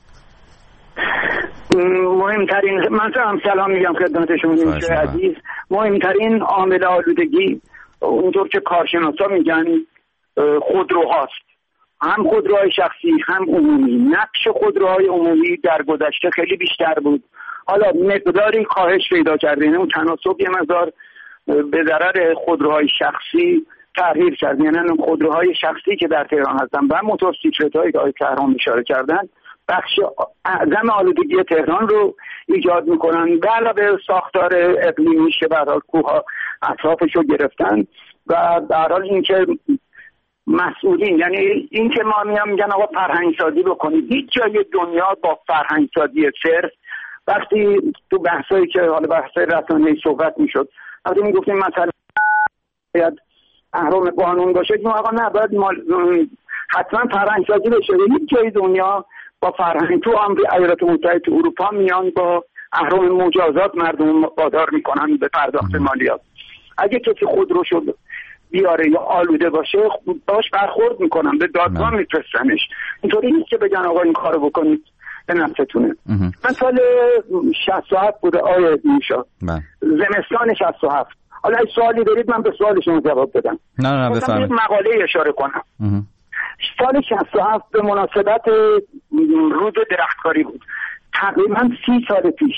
مهمترین، من هم سلام میگم خدمت شما دوست عزیز. مهمترین عامل آلودگی اونطور که کارشناسا میگن خودروهاست، هم خودروهای شخصی هم عمومی. نقش خودروهای عمومی در گذشته خیلی بیشتر بود، حالا مقداری کاهش پیدا کرده، یعنی اون تناسب یه مقدار به ضرر خودروهای شخصی تغییر کرد. یعنی خودروهای شخصی که در تهران هستن و موتورسیکلت‌هایی که آقای تهران اشاره کردن بخش اعظم آلودگی تهران رو ایجاد میکنن. به علاوه ساختار اقلیمی که به هر حال کوه‌ها اطرافش رو گرفتن و به هر حال اینکه مسئولین، یعنی اینکه ما میام میگن آقا فرهنگ سازی بکنید، هیچ جای دنیا با فرهنگ سازی صرف، وقتی تو بحثایی که حالا بحثای رسانه‌ای صحبت میشد، وقتی میگفتیم مثلا باید اهرام قانون باشه، ما آقا نه باید حتما فرهنگ سازی بشه. هیچ جای دنیا با فرهنگ، تو آمریکا، ایالات متحده اروپا میان با اهرام مجازات مردم وادار میکنن به پرداخت مالیات. اگه کسی خودرو شد بیاره یا آلوده باشه باش برخورد میکنن، به دادگاه میفرستنش. اینطوری نیست که بگن آقا این کارو بکنید به نفعتونه. من سال شصت و هفت بوده آیه میشا زمستان شصت و هفت. حالا اگه سوالی دارید من به سوال شما جواب بدم. نه نه بفرمایید. مقاله اشاره کنم. اه. سال شصت و هفت به مناسبت روز درختکاری بود، تقریبا سی سال پیش،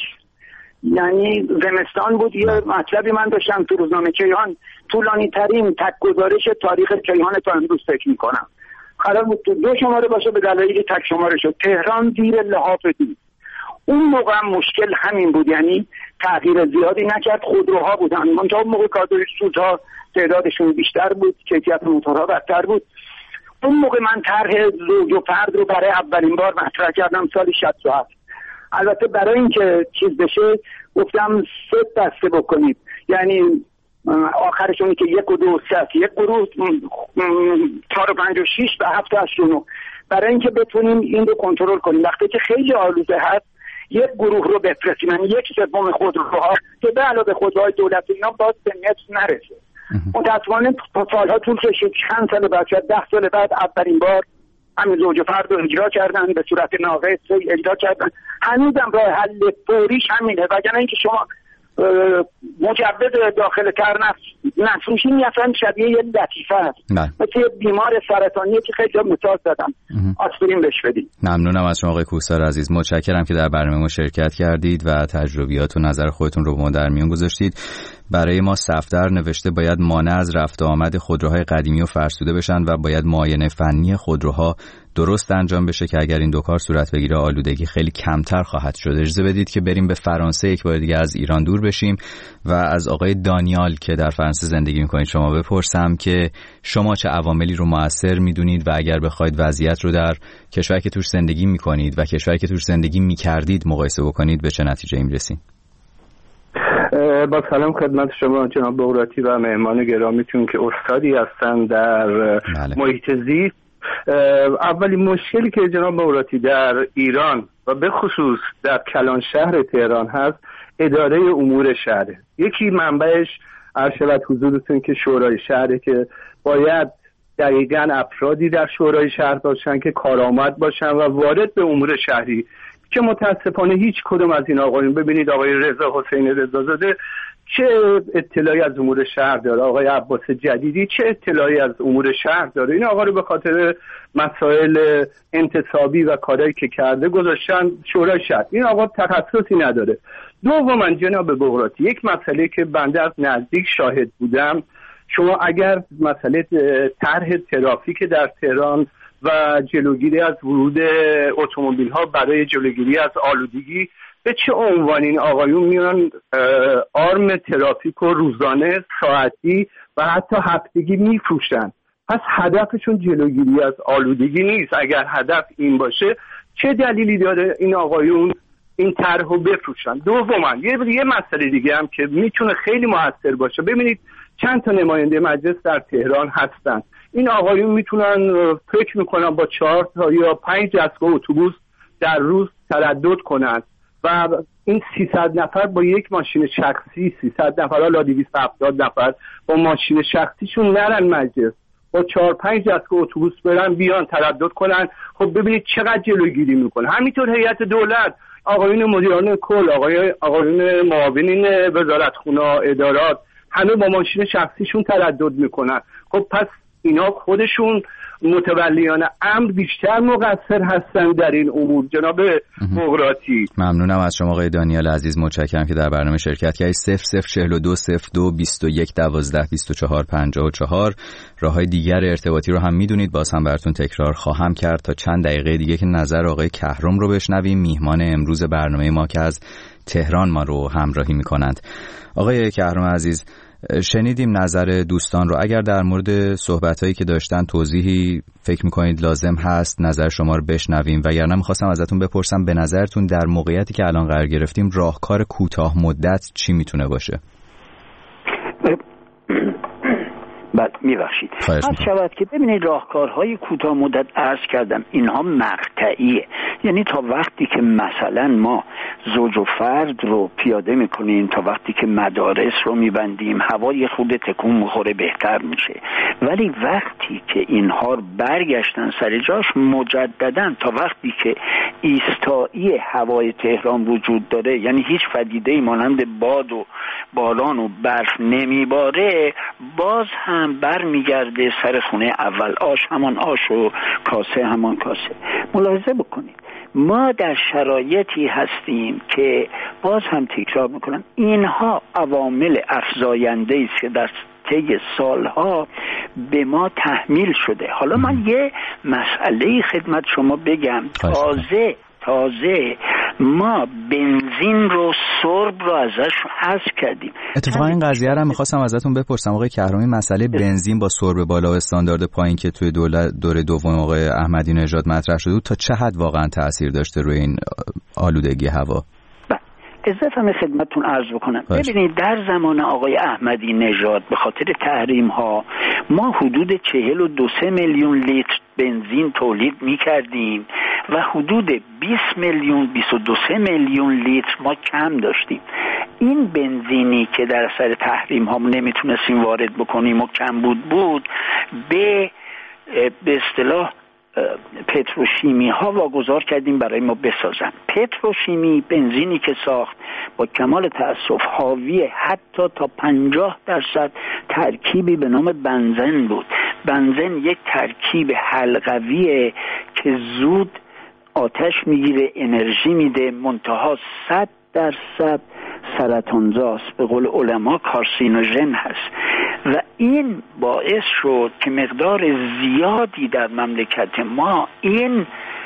یعنی زمستان بود. یه مطلبی من داشتم تو روزنامه کیهان، طولانی ترین تک گزارش تاریخ کیهان تا امروز فکر میکنم، قرار بود تو دو شماره باشه، به دلایلی تک شماره شد. تهران زیر لحاف دید. اون موقع هم مشکل همین بود، یعنی تغییر زیادی نکرد، خودروها بودن. منتها اون موقع کادوی سوزها تعدادشون بیشتر بود، کیفیت موتورها بدتر بود. اون موقع من طرح زوج و فرد رو برای اولین بار مطرح کردم سال شصت و هفت. البته برای اینکه چیز بشه گفتم سه دسته بکنید، یعنی آخرشون که یک و دو سه، یک گروه چهار و پنج و شیش و هفت و هشت و نه، برای اینکه بتونیم این رو کنترل کنیم. وقتی که خیلی آلوده هست یک گروه رو بفرستیم، یعنی یک سوم خودروها که به علاوه خودروهای دولتی اینا باز به نصف نرسه. متاسفانه سالها طول کشید، چند سال بعد، ده سال بعد اولین بار همین زوج و فرد رو اجرا کردن، به صورت ناقص اجرا کردن. هنوزم راه حل فوریش همینه، وگرنه اینکه شما مجوز داخل تر نفروشی اصلا شبیه یه لطیفه هست، مثل بیمار سرطانی که خیلی جا مثال زدم آسپرین بهش بدید. ممنونم از شما آقای کوهسار عزیز، متشکرم که در برنامه ما شرکت کردید و تجربیات و نظر خودتون رو با ما در میون گذاشتید. برای ما صفدر نوشته باید مانع از رفت و آمد خودروهای قدیمی و فرسوده بشن و باید معاینه فنی خودروها درست انجام بشه که اگر این دو کار صورت بگیره آلودگی خیلی کمتر خواهد شد. اجازه بدید که بریم به فرانسه، یک بار دیگه از ایران دور بشیم و از آقای دانیال که در فرانسه زندگی میکنید شما بپرسم که شما چه عواملی رو مؤثر میدونید و اگر بخواید وضعیت رو در کشوری که توش زندگی میکنید و کشوری که توش زندگی میکردید مقایسه بکنید به چه نتیجه‌ای میرسید؟ با سلام خدمت شما جناب بغراتی و مهمان گرامیتون که استادی هستن در بله. محیط زیست. اولین مشکلی که جناب بغراتی در ایران و به خصوص در کلان شهر تهران هست اداره امور شهره. یکی منبعش عرض شود حضورتون که شورای شهره که باید دقیقاً افرادی در شورای شهر باشن که کارآمد باشن و وارد به امور شهری، که متاسفانه هیچ کدوم از این آقایون، ببینید آقای رضا حسین رضازاده چه اطلاعی از امور شهر داره؟ آقای عباس جدیدی چه اطلاعی از امور شهر داره؟ این آقا رو به خاطر مسائل انتصابی و کارهایی که کرده گذاشتن شورای شهر. این آقا تخصصی نداره. دوما جناب بغراتی، یک مسئله که بنده از نزدیک شاهد بودم، شما اگر مسئله طرح ترافیک در تهران و جلوگیری از ورود اتومبیل ها برای جلوگیری از آلودگی، به چه عنوان این آقایون میان آرم ترافیک رو روزانه، ساعتی و حتی هفتگی میفروشن؟ پس هدفشون جلوگیری از آلودگی نیست. اگر هدف این باشه چه دلیلی داره این آقایون این طرح رو بفروشن؟ دوما یه یه مسئله دیگه هم که میتونه خیلی موثر باشه، ببینید چند تا نماینده مجلس در تهران هستن. این آقایون میتونن فکر میکنن با چهار تا یا پنج دستگاه اتوبوس در روز تردد کنن و این سیصد نفر با یک ماشین شخصی، سیصد نفر حالا دویست و هفتاد نفر با ماشین شخصیشون نرن مجلس، با چهار پنج دستگاه اتوبوس برن بیان تردد کنن. خب ببینید چقدر جلوگیری میکنه. همینطور هیئت دولت، آقایون مدیران کل، آقای آقایون معاونین وزارتخونه، ادارات، همه با ماشین شخصیشون تردد میکنن. خب پس اینا خودشون متولیان امر بیشتر مقصر هستن در این امور. جناب بغراتی، ممنونم از شما آقای دانیال عزیز، متشکرم که در برنامه شرکت کردید. صفر صفر چهل و دو صفر دو بیست و یک دوازده بیست و چهار پنجاه و چهار. راههای دیگر ارتباطی رو هم میدونید، باز هم براتون تکرار خواهم کرد تا چند دقیقه دیگه که نظر آقای کهرم رو بشنویم، میهمان امروز برنامه ما که از تهران ما رو همراهی میکنند. آقای کهرم عزیز، شنیدیم نظر دوستان رو. اگر در مورد صحبتایی که داشتن توضیحی فکر میکنید لازم هست نظر شما رو بشنویم، وگرنه میخواستم ازتون بپرسم به نظرتون در موقعیتی که الان قرار گرفتیم راهکار کوتاه مدت چی میتونه باشه؟ بعد میبخشید از شود که ببینید راهکارهای کوتاه مدت عرض کردم اینها مقطعیه، یعنی تا وقتی که مثلا ما زوج و فرد رو پیاده میکنیم، تا وقتی که مدارس رو میبندیم، هوای خود تکون میخوره بهتر میشه. ولی وقتی که اینها برگشتن سر جاش مجددا، تا وقتی که ایستایی هوای تهران وجود داره، یعنی هیچ پدیده‌ای مانند باد و باران و برف نمیباره، باز هم بر میگرده سر خونه اول. آش همان آش و کاسه همان کاسه. ملاحظه بکنید ما در شرایطی هستیم که باز هم تکرار میکنم اینها عوامل افزاینده است که در طی سالها به ما تحمیل شده. حالا من یه مسئله خدمت شما بگم. تازه تازه ما بنزین رو، سرب رو ازش حذف کردیم. اتفاقا این قضیه رو می‌خواستم ازتون بپرسم آقای کهرمی، مسئله بنزین با سرب بالا و استاندارد پایین که توی دولت دوره دوم آقای احمدی نژاد مطرح شده تا چه حد واقعا تأثیر داشته روی این آلودگی هوا؟ اضافه خدمتتون عرض بکنم. ببینید در زمان آقای احمدی نژاد به خاطر تحریم ها ما حدود چهل و دو سه میلیون لیتر بنزین تولید می کردیم و حدود بیست میلیون بیست و دو سه میلیون لیتر ما کم داشتیم. این بنزینی که در اثر تحریم ها نمیتونستیم وارد بکنیم و کم بود بود به به اصطلاح پتروشیمی ها واگذار کردیم برای ما بسازن. پتروشیمی بنزینی که ساخت با کمال تأسف حاوی حتی تا پنجاه درصد ترکیبی به نام بنزن بود. بنزن یک ترکیب حلقویه که زود آتش میگیره، انرژی میده، منتها صد درصد سرطانزاست، به قول علما کارسینوژن هست و این باعث شد که مقدار زیادی در مملکت ما این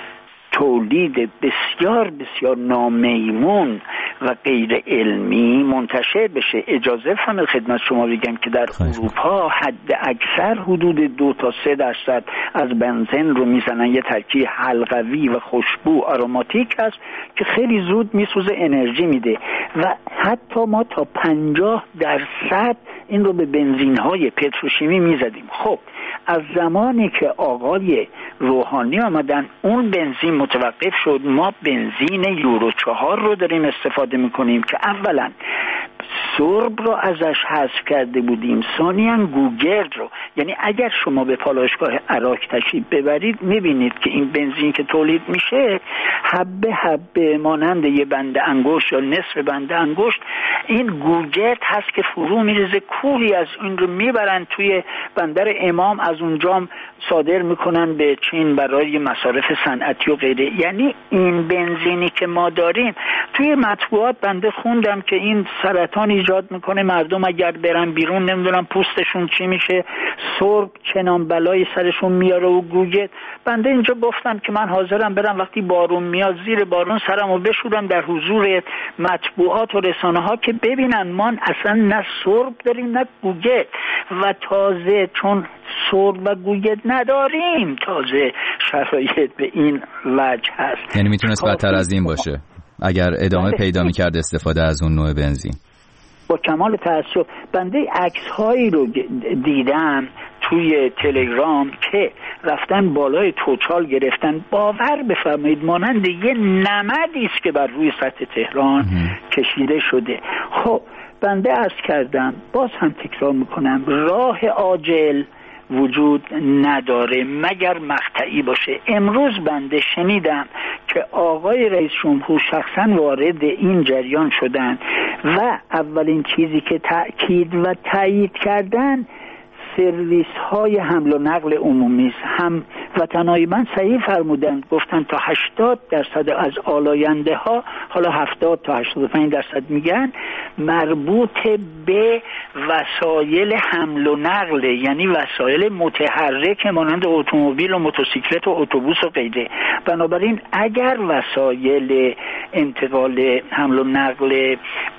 تولید بسیار بسیار نامیمون و غیر علمی منتشر بشه. اجازه فرمایید خدمت شما بگم که در اروپا حد اکثر حدود دو تا سه درصد از بنزین رو میزنن، یه ترکیب حلقوی و خوشبو آروماتیک هست که خیلی زود میسوزه، انرژی میده و حتی ما تا پنجاه درصد این رو به بنزین های پتروشیمی میزدیم. خب از زمانی که آقای روحانی آمدن اون بنزین متوقف شد. ما بنزین یورو چهار رو داریم استفاده میکنیم که اولا سرب رو ازش حذف کرده بودیم، ثانیاً گوگرد رو. یعنی اگر شما به پالایشگاه عراق تشریف ببرید میبینید که این بنزین که تولید میشه حبه حبه مانند یه بند انگشت یا نصف بند انگشت این گوگرد هست که فرو میریزه، کوهی از این رو میبرن توی بندر امام، از اونجا صادر میکنن به چین برای مصارف صنعتی و غیره. یعنی این بنزینی که ما داریم توی مطبوعات بنده خوندم که این سرطان ایجاد میکنه، مردم اگر برن بیرون نمیدونم پوستشون چی میشه، سرب چنان بلای سرشون میاره و گوگرد. بنده اینجا گفتم که من حاضرم برم وقتی بارون میاد زیر بارون سرمو بشورم در حضور مطبوعات و رسانه ها که ببینن ما اصلا نه سرب داریم نه گوگرد، و تازه چون سرب و گوگرد نداریم تازه شرایط به این وجه هست. یعنی میتونست بدتر از این باشه اگر ادامه پیدا میکرد استفاده از اون نوع بنزین. با کمال تأسف بنده عکس هایی رو دیدم توی تلگرام که رفتن بالای توچال گرفتن، باور بفرمایید مانند یه نمدی است که بر روی سطح تهران کشیده شده. خب بنده عرض کردم، باز هم تکرار میکنم، راه عاجل وجود نداره مگر مقطعی باشه. امروز بنده شنیدم که آقای رئیس جمهور شخصا وارد این جریان شدن و اولین چیزی که تأکید و تایید کردن سرویس های حمل و نقل عمومی است. هم وطنای من صحیح فرمودن، گفتن تا هشتاد درصد از آلاینده ها، حالا هفتاد تا هشتاد و پنج درصد میگن، مربوط به وسایل حمل و نقل، یعنی وسایل متحرک مانند اتومبیل و موتورسیکلت و اتوبوس و غیره. بنابراین اگر وسایل انتقال حمل و نقل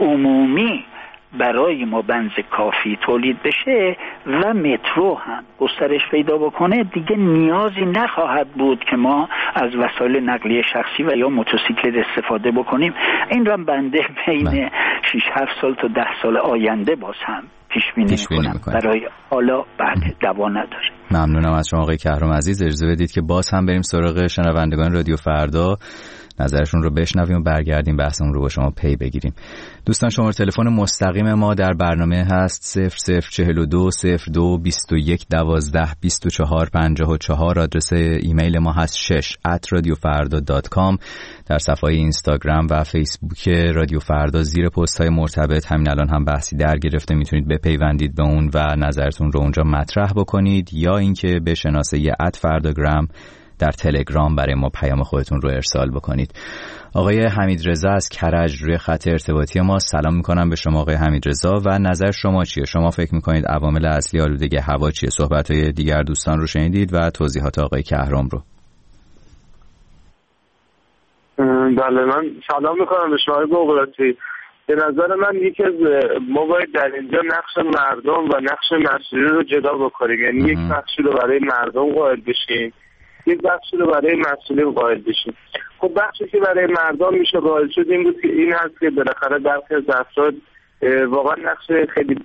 عمومی برای ما بنز کافی تولید بشه و مترو هم گسترش پیدا بکنه، دیگه نیازی نخواهد بود که ما از وسایل نقلیه شخصی و یا موتورسیکلت استفاده بکنیم. این را بنده بین شش هفت سال تا ده سال آینده باز هم پیش بینی می‌کنم. برای حالا بعد دوا نداره. ممنونم از شما آقای کهرم عزیز. اجازه بدید که باز هم بریم سراغ شنوندگان رادیو فردا، نظرشون رو بشنویم و برگردیم بحثمون رو با شما پی بگیریم. دوستان شماره تلفن مستقیم ما در برنامه هست صفر صفر چهل و دو صفر دو بیست و یک دوازده بیست و چهار پنجاه و چهار. آدرس ایمیل ما هست شش ات رادیو فردا دات کام. در صفحه اینستاگرام و فیسبوک رادیو فردا زیر پست های مرتبط همین الان هم بحثی در گرفته، میتونید بپیوندید به اون و نظرتون رو اونجا مطرح بکنید، یا اینکه به شناسه ات فرداگرام در تلگرام برای ما پیام خودتون رو ارسال بکنید. آقای حمیدرضا از کرج روی خط ارتباطی ما. سلام میکنم به شما آقای حمیدرضا و نظر شما چیه؟ شما فکر میکنید عوامل اصلی آلودگی هوا چیه؟ صحبت‌های دیگر دوستان رو شنیدید و توضیحات آقای کهرام رو. بله، من سلام میکنم به شما بغراتی. به نظر من یکی از ما باید در اینجا نقش مردم و نقش مسئولین رو جدا بکنیم. یعنی یک بخشی رو برای مردم قائل بشیم، یک بخشی رو برای مسئولین قائل بشیم. خب بخشی که برای مردم میشه قائل شد این بود که این هست که بالاخره برخی از افراد واقعا نقش خیلی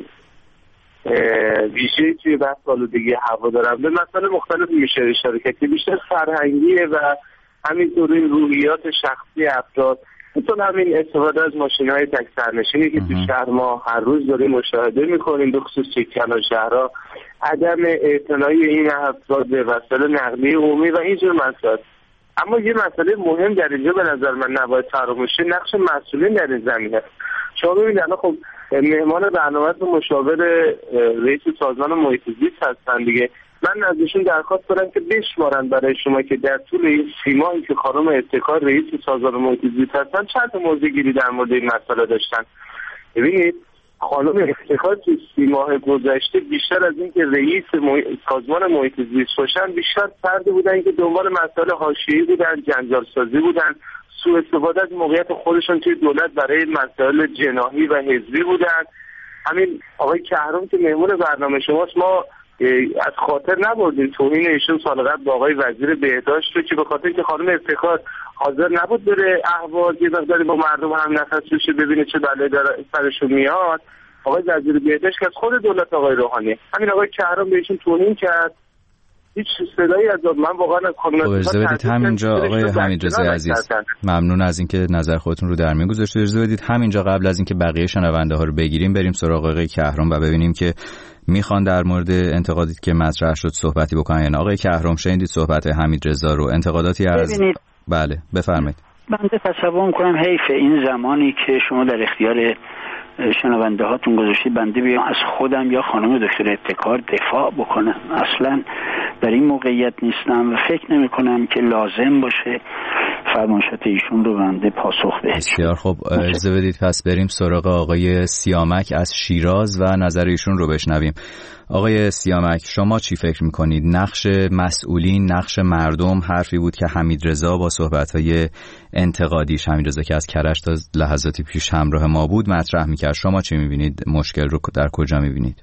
ویژه‌ای توی بحث آلودگی هوا دارن. به مسائل مختلف میشه اشاره کرد که بیشتر فرهنگیه و همینطور این روحیات شخصی افراد، مثل همین استفاده از ماشین‌های تک سرنشینی که تو شهر ما هر روز داریم مشاهده می‌کنیم، به خصوص کلان شهرها، عدم اعتنایی این افراد به وسایل نقلیه عمومی و اینجور مسائل. اما یه مسئله مهم در اینجا به نظر من نباید فراموش شه، نقش مسئولین در این زمینه. شما ببینید الان خب مهمان برنامه‌تون مشاور رئیس سازمان محیط زیست هستن دیگه. من ازشون درخواست دارم که بشمارن برای شما که در طول این سی ماهی که خانم ابتکار رئیس سازمان محیط زیست هستن چند موضوع گیری در مورد این مسئله داشتن. ببینید خانم ابتکار تو سی ماه گذشته بیشتر از این که رئیس سازمان محیط زیست باشن، بیشتر فردی بودن که دنبال مسائل حاشیه‌ای بودن، جنجال سازی بودن، سوء استفاده از موقعیت خودشون توی دولت برای مسائل جناحی و حزبی بودن. همین آقای کهرام که مهمون برنامه شماست، ما از خاطر نبردیم توهین ایشون سال قبل با آقای وزیر بهداشت رو که به خاطر که خانم ابتکار حاضر نبود بره اهواز یه مقداری با مردم هم نفس بشه ببینه چه بلایی داره سرشون میاد، آقای وزیر بهداشت که از خود دولت آقای روحانی، همین آقای کهرام بهشون توهین کرد هیچ صدایی از من واقعا خب اجازه بدید همینجا آقای حمیدرضا عزیز، ممنون از اینکه نظر خودتون رو در میون گذاشتید. اجازه بدید همینجا قبل از اینکه بقیه شنونده ها رو بگیریم بریم سراغ آقای کهرم و ببینیم که میخوان در مورد انتقادی که مطرح شد صحبتی بکنن. یعنی آقای کهرم شنیدید صحبت حمیدرضا رو، انتقاداتی از ببینید. بله بفرمایید. بنده تصور می‌کنم حیف این زمانی که شما در اختیار شنونده هاتون گذاشتید بنده بیام از خودم یا خانم دکتر ابتکار دفاع بکنم. اصلا در این موقعیت نیستم و فکر نمی کنم که لازم باشه فرمایشات ایشون رو بنده پاسخ بدم. بسیار خب اجازه بدید پس بریم سراغ آقای سیامک از شیراز و نظر ایشون رو بشنویم. آقای سیامک شما چی فکر میکنید؟ نقش مسئولین، نقش مردم حرفی بود که حمیدرضا با صحبت‌های انتقادیش، حمیدرضا که از کرج تا لحظاتی پیش همراه ما بود مطرح میکرد. شما چی میبینید؟ مشکل رو در کجا میبینید؟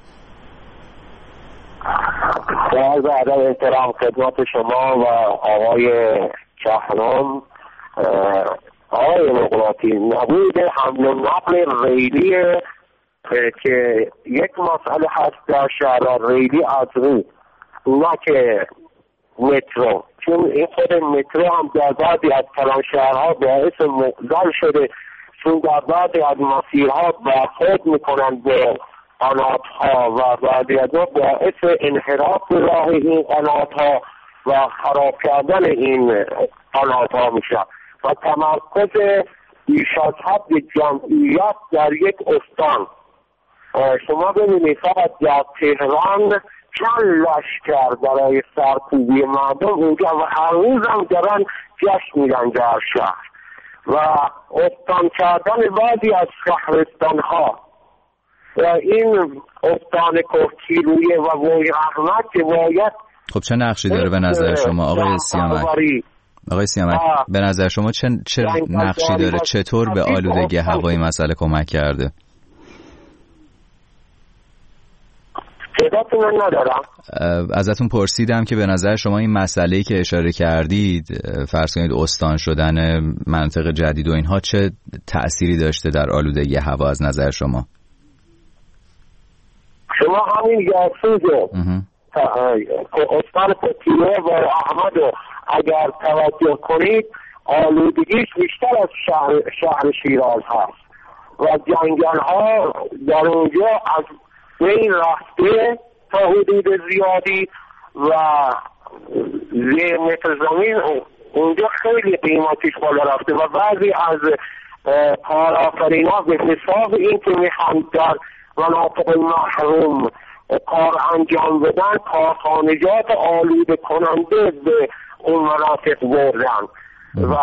با عرض احترام خدمت شما و آقای کهرم، آقای مقراطی، نبود حمل و نقل ریلی که یک مسئله هست در شهر ریلی از رو، نه که مترو، چون این خود مترو هم در بعضی از کلان شهرها باعث مقدر شده، چون در بعضی از مسیرها برخورد میکنن به قناتها و بعضی از ها باعث انحراف راه این قناتها و خراب کردن این قناتها میشه و تمرکز بیش از حد جمعیت در یک استان. شما ببینید فقط در تهران چند لشکر برای سرکوبی مردم اونجا و هر روز هم دارن جشن میرن در شهر و استان کردن بعضی از شهرستان ها و این استان کوهگیلویه و وای احمد که باید. خب چه نقشی داره به نظر شما آقای سیامک؟ آقای سیامک به نظر شما چه, چه نقشی داره؟ چطور به آلودگی هوایی مسئله کمک کرده؟ صداتون ندارم. ازتون پرسیدم که به نظر شما این مسئله‌ای که اشاره کردید، فرض کنید استان شدن مناطق جدید و اینها، چه تأثیری داشته در آلودگی هوا از نظر شما؟ شما همین یاسوجو استان پتیله و احمد اگر توجه کنید آلودگیش بیشتر از شهر, شهر شیراز هست و جنگل ها در اونجا از بین رفته تا حدود زیادی و زیر متر زمین اونجا خیلی قیمتیش بالا رفته و بعضی از کارآفرین ها به حساب این که میخوان در مناطق محروم کار انجام بدن کارخانجات آلوده کننده به اون مناطق بردن و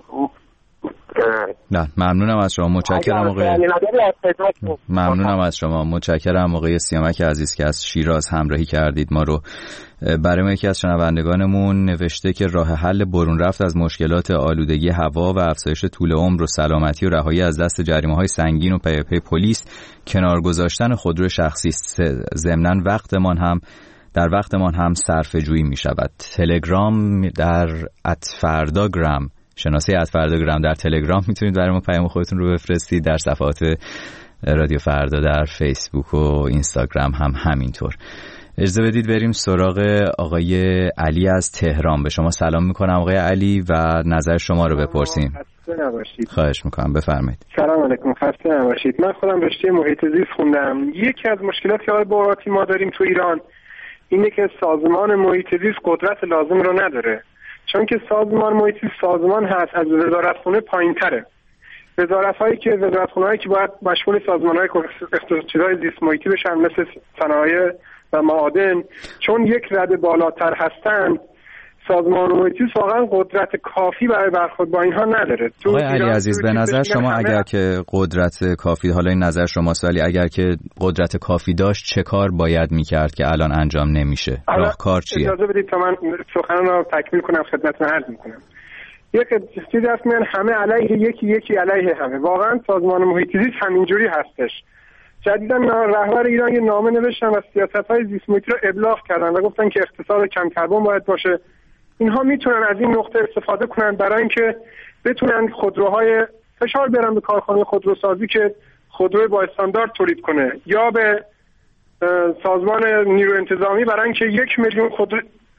نه ممنونم از شما، متشکرم آقای ممنونم از شما متشکرم آقای سیامک عزیز که از شیراز همراهی کردید ما رو. برای ما یکی از شنوندگانمون نوشته که راه حل برون رفت از مشکلات آلودگی هوا و افزایش طول عمر و سلامتی و رهایی از دست جریمه‌های سنگین و پی پی پلیس کنار گذاشتن خودرو شخصی است. ضمناً وقتمان هم در وقتمان هم صرفه‌جویی می‌شود. تلگرام در ات فرداگرام، شناسه ات فرداگرام در تلگرام میتونید برای ما پیام خودتون رو بفرستید. در صفحات رادیو فردا در فیسبوک و اینستاگرام هم همینطور. اجازه بدید بریم سراغ آقای علی از تهران. به شما سلام میکنم آقای علی و نظر شما رو بپرسیم. خسته نباشید. خواهش میکنم بفرمایید. سلام علیکم، خسته نباشید. من خودم رشته محیط زیست خوندم. یکی از مشکلاتی که آقای بوراتی ما داریم تو ایران اینه که سازمان محیط زیست قدرت لازم رو نداره، چون که سازمان محیط زیست سازمان هست از وزارتخونه پایین‌تره. وزارت‌هایی که وزارتخونه‌هایی که باید مشمول سازمان‌های اقتصادی زیست محیطی بشن مثل صنایع و معادن، چون یک رده بالاتر هستن سازمان محیط زیست واقعا قدرت کافی برای برخورد با اینها نداره. آقای علی عزیز به نظر شما اگر که قدرت کافی، حالا این نظر شما سوالی، اگر که قدرت کافی داشت چه کار باید میکرد که الان انجام نمیشه؟ راهکار چیه؟ اجازه بدید تا من سخنرانی رو تکمیل کنم خدمتتون عرض میکنم. یک چیزی هست میگن همه علیه یکی یکی علیه همه. واقعا سازمان محیط زیست همینجوری هستش. جدیداً رهبر ایران یه نامه نوشتن و سیاست‌های زیست محیطی رو ابلاغ کردن و گفتن که اقتصاد کم کربن باید باشه. اینها میتونن از این نقطه استفاده کنن برای اینکه بتونن خودروهای فشار بیارن به کارخانه خودروسازی که خودرو با استاندارد تولید کنه، یا به سازمان نیرو انتظامی برای اینکه یک میلیون خودرو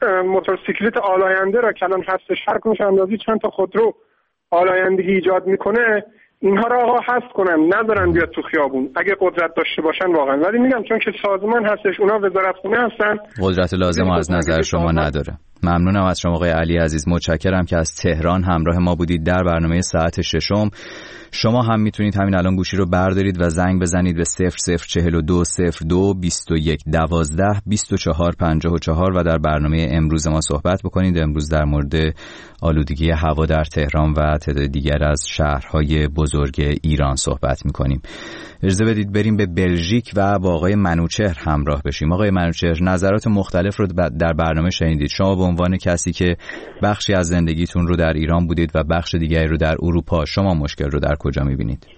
موتورسیکلت آلاینده را که الان هستش هر کنش اندازی چند تا خودرو آلایندگی ایجاد میکنه، اینها را آقا حذف کنن، نذارن بیاد تو خیابون اگه قدرت داشته باشن واقعا. ولی میگم چون که سازمان هستش، اونا وزارتخونه هستن، قدرت لازم از نظر شما نداره. ممنونم از شما آقای علی عزیز، متشکرم که از تهران همراه ما بودید در برنامه ساعت ششم. شما هم میتونید همین الان گوشی رو بردارید و زنگ بزنید به صفر صفر چهل و دو صفر دو بیست و یک دوازده بیست و چهار پنجاه و چهار و در برنامه امروز ما صحبت بکنید. امروز در مورد آلودگی هوا در تهران و تعداد دیگر از شهرهای بزرگ ایران صحبت میکنیم. اجازه بدید بریم به بلژیک و با آقای منوچهر همراه بشیم. آقای منوچهر، نظرات مختلف رو در برنامه شنیدید. شما به عنوان کسی که بخشی از زندگیتون رو در ایران بودید و بخش دیگری رو در اروپا، شما مشکل رو در کجا میبینید؟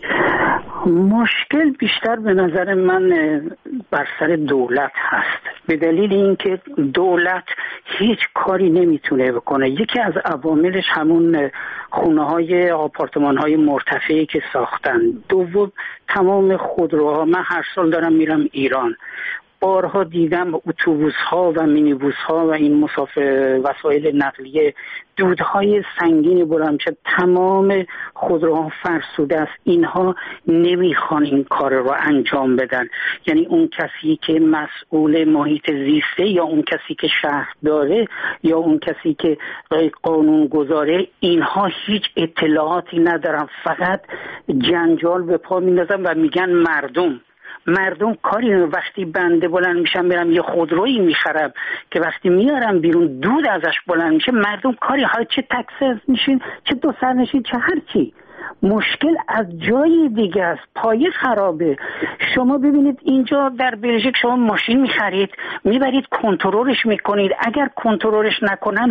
مشکل بیشتر به نظر من بر سر دولت هست، به دلیل اینکه دولت هیچ کاری نمیتونه بکنه. یکی از عواملش همون خونه های آپارتمان های مرتفعی که ساختن. دوم تمام خودروها. من هر سال دارم میرم ایران، بارها دیدم اتوبوس ها و مینیبوس ها و این مسافر وسایل نقلیه دودهای سنگینی بلند شد، تمام خودروها فرسوده است. اینها نمیخوان این کار رو انجام بدن. یعنی اون کسی که مسئول محیط زیسته یا اون کسی که شهر داره یا اون کسی که قانون گذاره، اینها هیچ اطلاعاتی ندارن، فقط جنجال به پا میندازن و میگن مردم مردم کاری. وقتی بنده بلند میشم میرم یه خودرویی میخرم که وقتی میارم بیرون دود ازش بلند میشه، مردم کاری، حالا چه تاکسی میشین چه دو سرنشین چه هر چی. مشکل از جای دیگه است، پایه خرابه. شما ببینید اینجا در بلژیک شما ماشین میخرید میبرید کنترلش میکنید، اگر کنترلش نکنن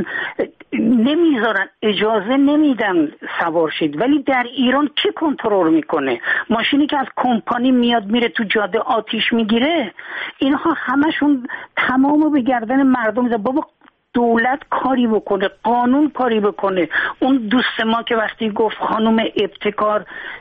نمیذارن، اجازه نمیدن سوار شید. ولی در ایران کی کنترل میکنه؟ ماشینی که از کمپانی میاد میره تو جاده آتیش میگیره. اینها همشون تمامو به گردن مردم میذاره. بابا دولت کاری بکنه، قانون کاری بکنه. اون دوست ما که وقتی گفت خانم ابتکار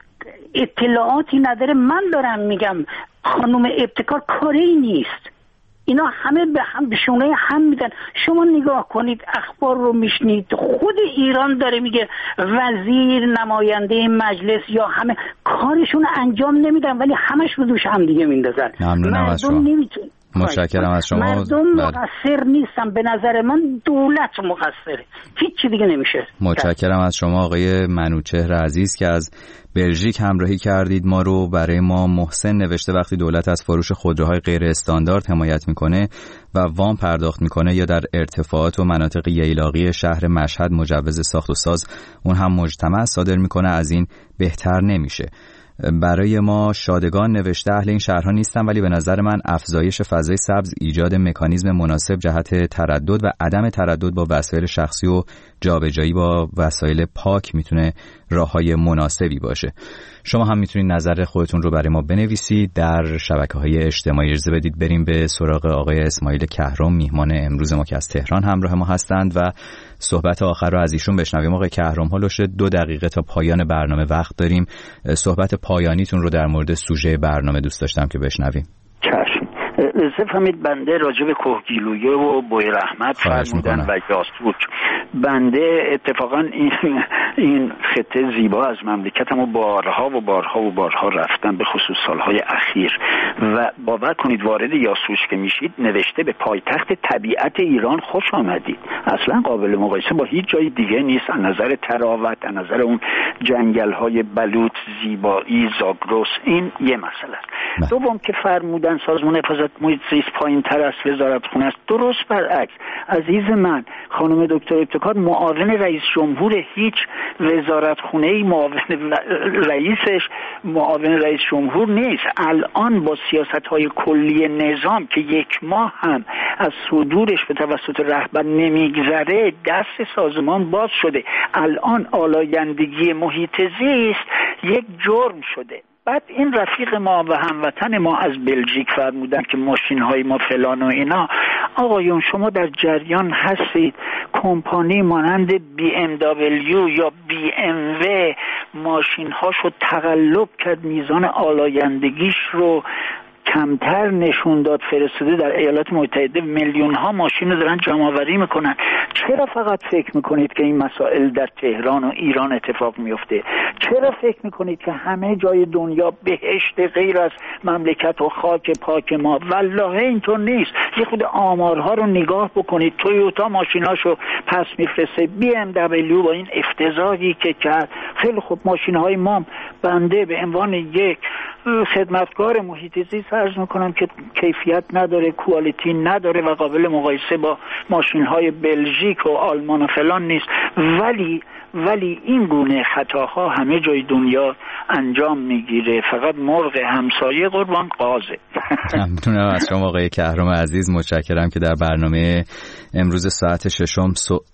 اطلاعاتی نداره، من دارم میگم خانم ابتکار کاری نیست. اینا همه به هم به شونه هم میدن. شما نگاه کنید اخبار رو میشنید، خود ایران داره میگه وزیر، نماینده مجلس یا همه کارشون انجام نمیدن، ولی همش رو دوش هم دیگه میندازن. ممنونم از شما. نمیتون متشکرم از شما. مردم مقصر نیستن، به نظر من دولت مقصره، هیچ چی دیگه نمیشه. متشکرم از شما آقای منوچهر عزیز که از بلژیک همراهی کردید ما رو. برای ما محسن نوشته وقتی دولت از فروش خودروهای غیر استاندارد حمایت میکنه و وام پرداخت میکنه یا در ارتفاعات و مناطق ییلاقی شهر مشهد مجوز ساخت و ساز اون هم مجتمع صادر میکنه، از این بهتر نمیشه. برای ما شادگان نوشته اهل این شهرها نیستم، ولی به نظر من افزایش فضای سبز، ایجاد مکانیزم مناسب جهت تردد و عدم تردد با وسایل شخصی و جابجایی با وسایل پاک میتونه راههای مناسبی باشه. شما هم میتونید نظر خودتون رو برای ما بنویسید در شبکه‌های اجتماعی. اجازه بدید بریم به سراغ آقای اسماعیل کهرم، میهمان امروز ما که از تهران همراه ما هستند و صحبت آخر رو از ایشون بشنویم. آقای کهرم، هولوش دو دقیقه تا پایان برنامه وقت داریم. صحبت پایانیتون رو در مورد سوژه برنامه دوست داشتم که بشنویم. چشم. لذت فهمید بنده راجع به کوهگیلویه و بوی رحمت فرمودن و یاسوک. بنده اتفاقا این این خطه زیبا از مملکتم بارها و بارها و بارها رفتم، به خصوص سالهای اخیر، و باور کنید وارد یاسوج که میشید نوشته به پایتخت طبیعت ایران خوش آمدید. اصلا قابل مقایسه با هیچ جای دیگه نیست از نظر تراوت، از نظر اون جنگل‌های بلوط، زیبایی، زاگرس. این یه مسئله است. دوم که فرمودن سازمان حفاظت محیط زیست پایین تر از وزارتخونه است، درست برعکس. عزیز من، خانم دکتر ابتکار معاون رئیس جمهور هیچ وزارتخونه‌ای معاون رئیسش معاون رئیس جمهور نیست. الان با سیاست‌های کلی نظام که یک ماه هم از صدورش به توسط رهبر نمیگذره، دست سازمان باز شده. الان آلایندگی محیط زیست یک جرم شده. بعد این رفیق ما و هموطن ما از بلژیک فرمودن که ماشین های ما فلان و اینا. آقایون شما در جریان هستید کمپانی مانند بی ام دبلیو یا بی ام و ماشین هاشو تقلب کرد، میزان آلایندگیش رو کمتر نشون داد فرستاده در ایالات متحده میلیون ها ماشین رو دارن جمع آوری میکنن. چرا فقط فکر میکنید که این مسائل در تهران و ایران اتفاق میفته؟ چرا فکر میکنید که همه جای دنیا بهشت غیر از مملکت و خاک پاک ما؟ والله اینطور نیست. یه خود آمارها رو نگاه بکنید. تویوتا ماشیناشو پس میفرسته، بی ام دبلیو با این افتضاحی که کرد، خیلی خوب ماشینهای ما، بنده به عنوان یک خدمتکار محیط زیست عرض میکنم که کیفیت نداره، کوالیتی نداره و قابل مقایسه با ماشینهای بلژیک و آلمان و فلان نیست، ولی ولی این گونه خطاها همه جای دنیا انجام میگیره، فقط مرغ همسایه قربان قازه. ممنونم از شما آقای کهرام عزیز، متشکرم که در برنامه امروز ساعت ششم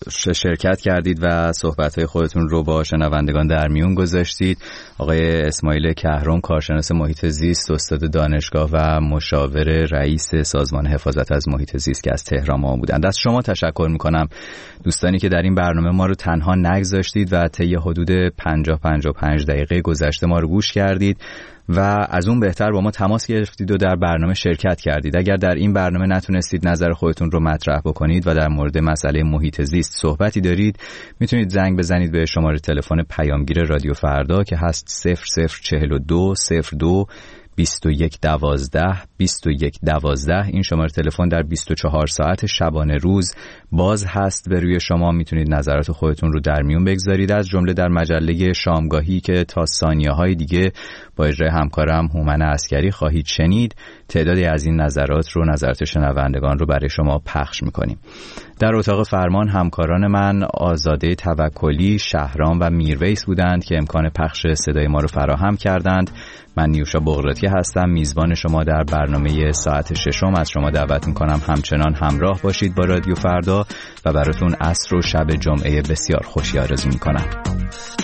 شرکت کردید و صحبت‌های خودتون رو با شنوندگان در میون گذاشتید. آقای اسماعیل کهرام، کارشناس محیط زیست، استاد دانشگاه و مشاور رئیس سازمان حفاظت از محیط زیست که از تهران ما بودند. از شما تشکر می‌کنم دوستانی که در این برنامه ما رو تنها نگذاشتید و طی حدود پنجاه پنجاه و پنج دقیقه گذشته ما رو گوش کردید و از اون بهتر با ما تماس گرفتید و در برنامه شرکت کردید. اگر در این برنامه نتونستید نظر خودتون رو مطرح بکنید و در مورد مسئله محیط زیست صحبتی دارید، میتونید زنگ بزنید به شماره تلفن پیامگیر رادیو فردا که هست صفر صفر چهل و دو صفر دو بیست و یک دوازده بیست و یک دوازده. این شماره تلفن در بیست و چهار ساعت شبانه روز باز هست به روی شما، میتونید نظرات خودتون رو در میون بگذارید، از جمله در مجله شامگاهی که تا ثانیه‌های دیگه با اجرای همکارم هومن عسکری خواهید شنید. تعدادی از این نظرات رو، نظرات شنوندگان رو برای شما پخش میکنیم. در اتاق فرمان همکاران من آزاده توکلی، شهرام و میرویس بودند که امکان پخش صدای ما رو فراهم کردند. من نیوشا بغراتی هستم، میزبان شما در برنامه ساعت ششم. از شما دعوت میکنم همچنان همراه باشید با رادیو فردا و براتون عصر و شب جمعه بسیار خوشی آرزو میکنم.